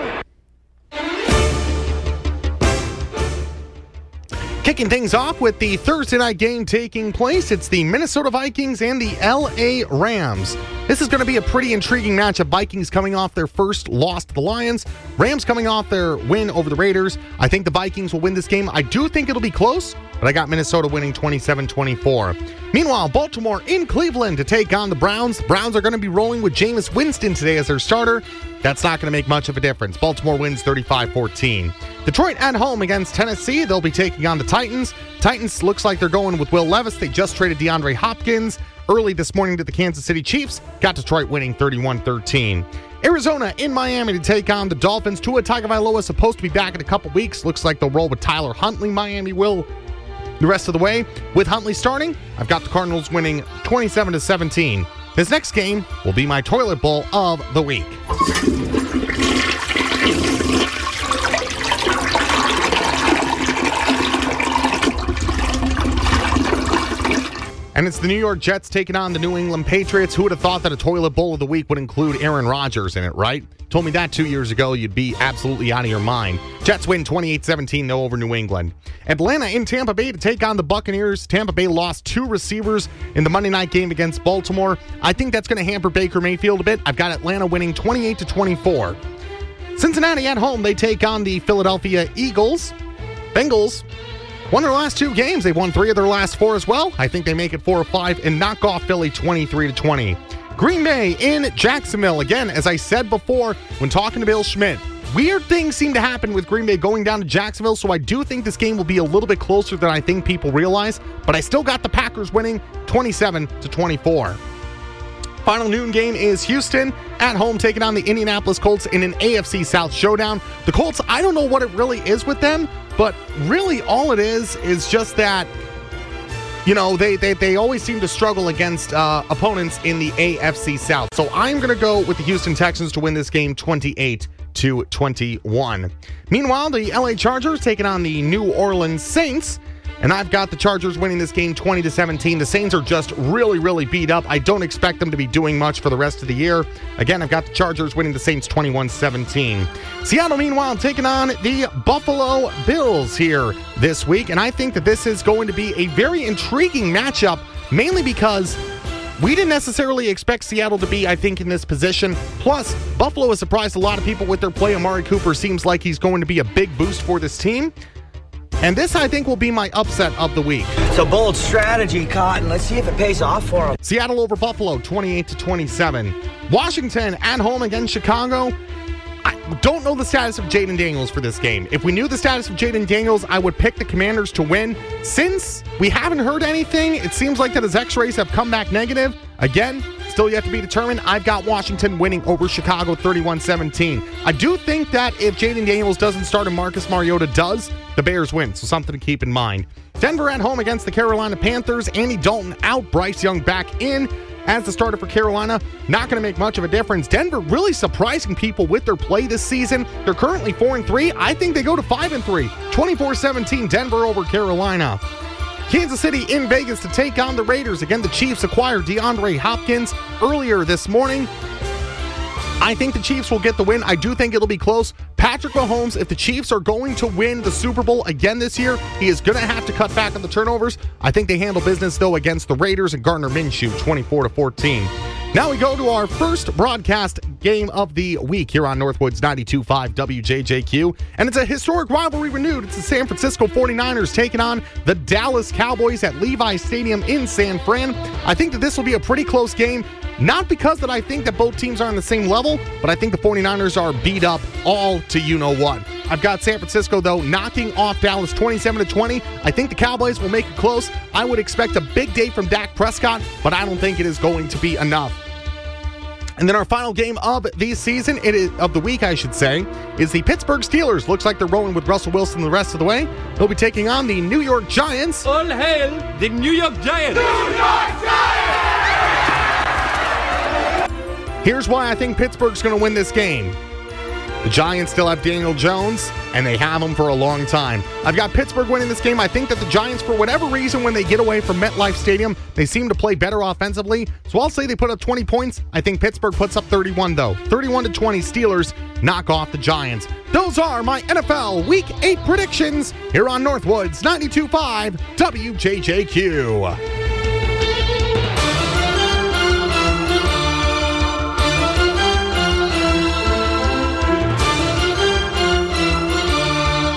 C: Kicking things off with the Thursday night game taking place. It's the Minnesota Vikings and the LA Rams. This is going to be a pretty intriguing matchup. Vikings coming off their first loss to the Lions. Rams coming off their win over the Raiders. I think the Vikings will win this game. I do think it'll be close, but I got Minnesota winning 27-24. Meanwhile, Baltimore in Cleveland to take on the Browns. The Browns are going to be rolling with Jameis Winston today as their starter. That's not going to make much of a difference. Baltimore wins 35-14. Detroit at home against Tennessee. They'll be taking on the Titans. Titans looks like they're going with Will Levis. They just traded DeAndre Hopkins early this morning to the Kansas City Chiefs. Got Detroit winning 31-13. Arizona in Miami to take on the Dolphins. Tua Tagovailoa is supposed to be back in a couple weeks. Looks like they'll roll with Tyler Huntley. Miami will the rest of the way. With Huntley starting, I've got the Cardinals winning 27-17. This next game will be my toilet bowl of the week. And it's the New York Jets taking on the New England Patriots. Who would have thought that a toilet bowl of the week would include Aaron Rodgers in it, right? Told me that 2 years ago, you'd be absolutely out of your mind. Jets win 28-17 though over New England. Atlanta in Tampa Bay to take on the Buccaneers. Tampa Bay lost 2 receivers in the Monday night game against Baltimore. I think that's going to hamper Baker Mayfield a bit. I've got Atlanta winning 28-24. Cincinnati at home, they take on the Philadelphia Eagles. Bengals won their last 2 games. They've won 3 of their last 4 as well. I think they make it 4 or 5 and knock off Philly 23-20. Green Bay in Jacksonville. Again, as I said before when talking to Bill Schmidt, weird things seem to happen with Green Bay going down to Jacksonville, so I do think this game will be a little bit closer than I think people realize, but I still got the Packers winning 27-24. Final noon game is Houston at home taking on the Indianapolis Colts in an AFC South showdown. The Colts, I don't know what it really is with them, but really all it is just that, you know, they always seem to struggle against opponents in the AFC South. So I'm going to go with the Houston Texans to win this game 28-21. Meanwhile, the LA Chargers taking on the New Orleans Saints. And I've got the Chargers winning this game 20-17. The Saints are just really, really beat up. I don't expect them to be doing much for the rest of the year. Again, I've got the Chargers winning the Saints 21-17. Seattle, meanwhile, taking on the Buffalo Bills here this week. And I think that this is going to be a very intriguing matchup, mainly because we didn't necessarily expect Seattle to be, I think, in this position. Plus, Buffalo has surprised a lot of people with their play. Amari Cooper seems like he's going to be a big boost for this team. And this, I think, will be my upset of the week.
P: It's a bold strategy, Cotton. Let's see if it pays off for them.
C: Seattle over Buffalo, 28-27. Washington at home against Chicago. I don't know the status of Jaden Daniels for this game. If we knew the status of Jaden Daniels, I would pick the Commanders to win. Since we haven't heard anything, it seems like that his x-rays have come back negative. Again, still yet to be determined. I've got Washington winning over Chicago 31-17. I do think that if Jaden Daniels doesn't start and Marcus Mariota does, the Bears win, so something to keep in mind. Denver at home against the Carolina Panthers. Andy Dalton out, Bryce Young back in as the starter for Carolina. Not going to make much of a difference. Denver really surprising people with their play this season. They're currently 4-3. I think they go to 5-3. 24-17 Denver over Carolina. Kansas City in Vegas to take on the Raiders. Again, the Chiefs acquired DeAndre Hopkins earlier this morning. I think the Chiefs will get the win. I do think it'll be close. Patrick Mahomes, if the Chiefs are going to win the Super Bowl again this year, he is going to have to cut back on the turnovers. I think they handle business, though, against the Raiders and Gardner Minshew, 24-14. Now we go to our first broadcast game of the week here on Northwoods 92.5 WJJQ. And it's a historic rivalry renewed. It's the San Francisco 49ers taking on the Dallas Cowboys at Levi Stadium in San Fran. I think that this will be a pretty close game. Not because that I think that both teams are on the same level, but I think the 49ers are beat up all to you-know-what. I've got San Francisco, though, knocking off Dallas 27-20. I think the Cowboys will make it close. I would expect a big day from Dak Prescott, but I don't think it is going to be enough. And then our final game of the season, of the week, I should say, is the Pittsburgh Steelers. Looks like they're rolling with Russell Wilson the rest of the way. They'll be taking on the New York Giants.
O: All hail the New York Giants! New York Giants!
C: Here's why I think Pittsburgh's going to win this game. The Giants still have Daniel Jones, and they have him for a long time. I've got Pittsburgh winning this game. I think that the Giants, for whatever reason, when they get away from MetLife Stadium, they seem to play better offensively. So I'll say they put up 20 points. I think Pittsburgh puts up 31, though. 31-20 Steelers knock off the Giants. Those are my NFL Week 8 predictions here on Northwoods 92.5 WJJQ.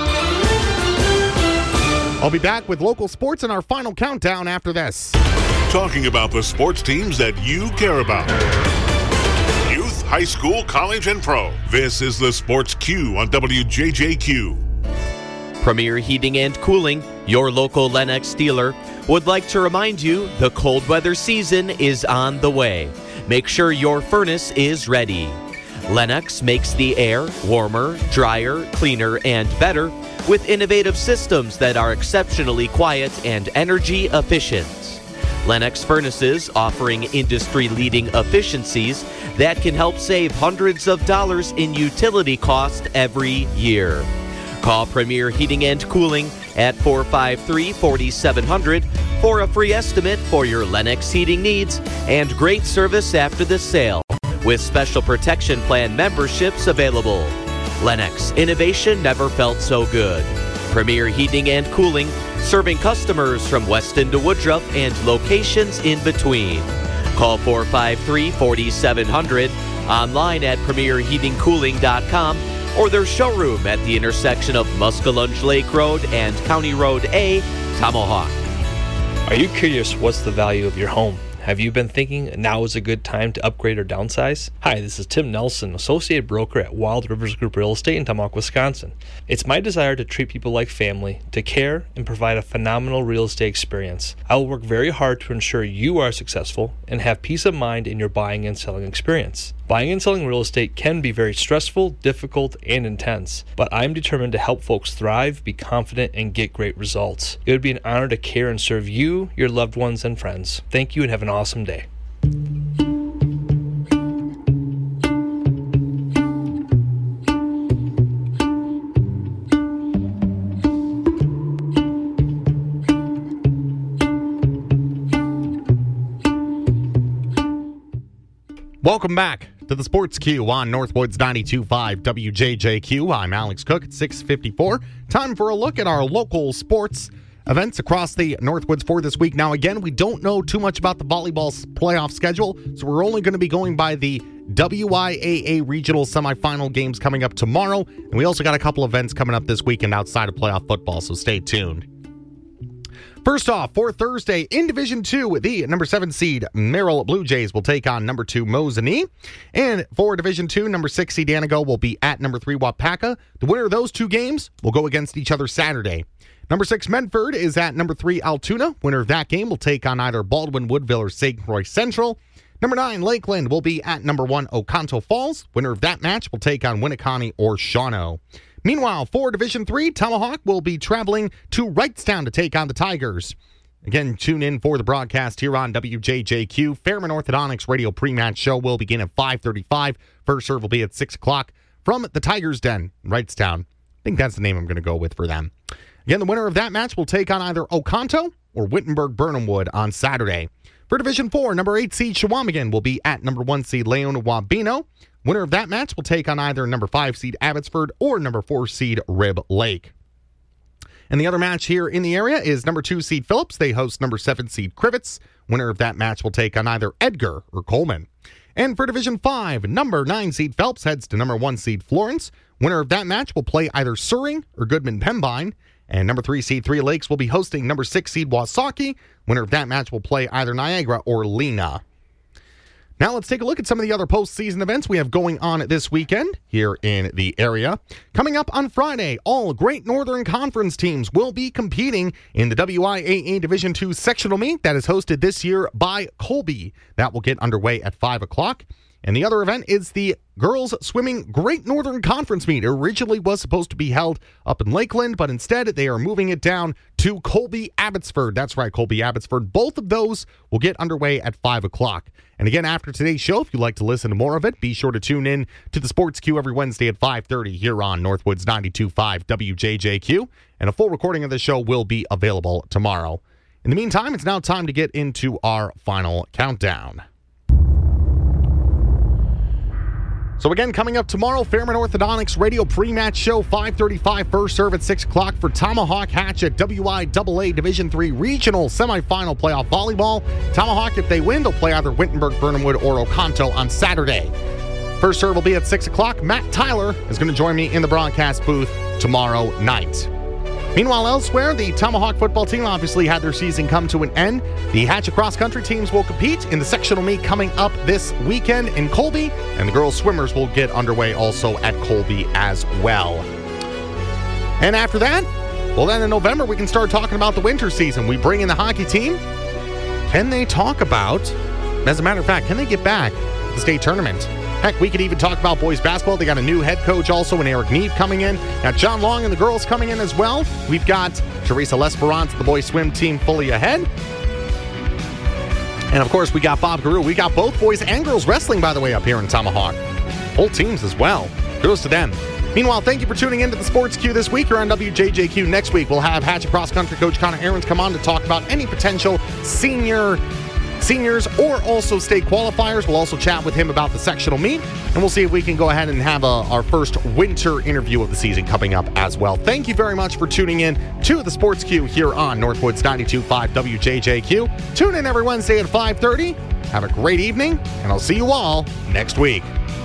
C: I'll be back with local sports and our final countdown after this.
B: talking about the sports teams that you care about. Youth, high school, college, and pro. This is the Sports Q on WJJQ.
Q: Premier Heating and Cooling, your local Lennox dealer, would like to remind you the cold weather season is on the way. Make sure your furnace is ready. Lennox makes the air warmer, drier, cleaner, and better with innovative systems that are exceptionally quiet and energy efficient. Lennox furnaces offering industry-leading efficiencies that can help save hundreds of dollars in utility cost every year. Call Premier Heating and Cooling at 453-4700 for a free estimate for your Lennox heating needs and great service after the sale with special protection plan memberships available. Lennox, innovation never felt so good. Premier Heating and Cooling, serving customers from Weston to Woodruff and locations in between. Call 453-4700, online at premierheatingcooling.com, or their showroom at the intersection of Muskellunge Lake Road and County Road A, Tomahawk.
R: Are you curious what's the value of your home? Have you been thinking now is a good time to upgrade or downsize? Hi, this is Tim Nelson, Associate Broker at Wild Rivers Group Real Estate in Tomahawk, Wisconsin. It's my desire to treat people like family, to care, and provide a phenomenal real estate experience. I will work very hard to ensure you are successful and have peace of mind in your buying and selling experience. Buying and selling real estate can be very stressful, difficult, and intense, but I'm determined to help folks thrive, be confident, and get great results. It would be an honor to care and serve you, your loved ones, and friends. Thank you and have an awesome day.
C: Welcome back to the Sports Q on Northwoods 92.5 WJJQ. I'm Alex Cook at 6:54. Time for a look at our local sports events across the Northwoods for this week. Now, again, we don't know too much about the volleyball playoff schedule, so we're only going to be going by the WIAA regional semifinal games coming up tomorrow. And we also got a couple events coming up this weekend outside of playoff football, so stay tuned. First off, for Thursday in Division 2, the number 7 seed Merrill Blue Jays will take on number 2 Mosinee. And for Division 2, number 6 seed Antigo will be at number 3 Wapaka. The winner of those two games will go against each other Saturday. Number 6 Medford is at number 3 Altoona. Winner of that game will take on either Baldwin Woodville or St. Croix Central. Number 9 Lakeland will be at number 1 Oconto Falls. Winner of that match will take on Winneconne or Shawano. Meanwhile, for Division 3, Tomahawk will be traveling to Wrightstown to take on the Tigers. Again, tune in for the broadcast here on WJJQ. Fairman Orthodontics radio pre-match show will begin at 5:35. First serve will be at 6 o'clock from the Tigers Den, Wrightstown. I think that's the name I'm going to go with for them. Again, the winner of that match will take on either Oconto or Wittenberg-Burnhamwood on Saturday. For Division 4, number 8 seed Shawamigan will be at number 1 seed Leona Wabeno. Winner of that match will take on either number 5 seed Abbotsford or number 4 seed Rib Lake. And the other match here in the area is number 2 seed Phillips. They host number 7 seed Crivets. Winner of that match will take on either Edgar or Coleman. And for Division 5, number 9 seed Phelps heads to number 1 seed Florence. Winner of that match will play either Suring or Goodman Pembine. And number 3 seed Three Lakes will be hosting number 6 seed Wasaki. Winner of that match will play either Niagara or Lena. Now let's take a look at some of the other postseason events we have going on this weekend here in the area. Coming up on Friday, all Great Northern Conference teams will be competing in the WIAA Division II sectional meet that is hosted this year by Colby. That will get underway at 5 o'clock. And the other event is the Girls Swimming Great Northern Conference meet. It originally was supposed to be held up in Lakeland, but instead they are moving it down to Colby Abbotsford. That's right, Colby Abbotsford. Both of those will get underway at 5 o'clock. And again, after today's show, if you'd like to listen to more of it, be sure to tune in to the Sports Q every Wednesday at 5:30 here on Northwoods 92.5 WJJQ. And a full recording of the show will be available tomorrow. In the meantime, it's now time to get into our final countdown. So again, coming up tomorrow, Fairman Orthodontics radio pre-match show, 5:35, first serve at 6 o'clock for Tomahawk Hatch at WIAA Division III Regional Semifinal Playoff Volleyball. Tomahawk, if they win, they'll play either Wittenberg-Burnhamwood or Oconto on Saturday. First serve will be at 6 o'clock. Matt Tyler is going to join me in the broadcast booth tomorrow night. Meanwhile, elsewhere, the Tomahawk football team obviously had their season come to an end. The Hatchet Cross Country teams will compete in the sectional meet coming up this weekend in Colby, and the girls swimmers will get underway also at Colby as well. And after that, well, then in November, we can start talking about the winter season. We bring in the hockey team. Can they talk about, as a matter of fact, can they get back to the state tournament? Heck, we could even talk about boys basketball. They got a new head coach also in Eric Neve coming in. Now, John Long and the girls coming in as well. We've got Teresa Lesperance, the boys swim team, fully ahead. And, of course, we got Bob Carew. We got both boys and girls wrestling, by the way, up here in Tomahawk. Whole teams as well. Kudos to them. Meanwhile, thank you for tuning in to the Sports Q this week. Here on WJJQ next week, we'll have Hatchet Cross Country coach Connor Ahrens come on to talk about any potential seniors or also state qualifiers. We'll also chat with him about the sectional meet, and we'll see if we can go ahead and have our first winter interview of the season coming up as well. Thank you very much for tuning in to the Sports Q here on Northwoods 92.5 WJJQ. Tune in every Wednesday at 5:30. Have a great evening, and I'll see you all next week.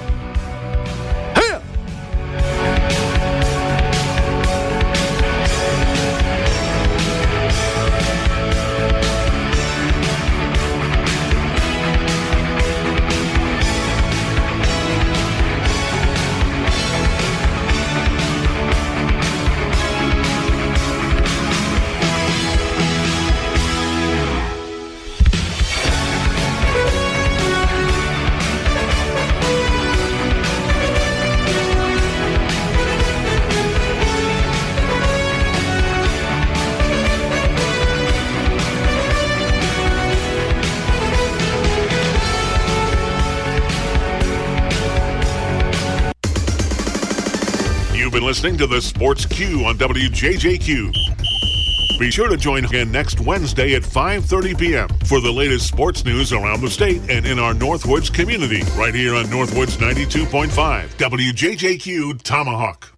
B: Listening to the Sports Q on WJJQ. Be sure to join again next Wednesday at 5:30 p.m. for the latest sports news around the state and in our Northwoods community, right here on Northwoods 92.5 WJJQ Tomahawk.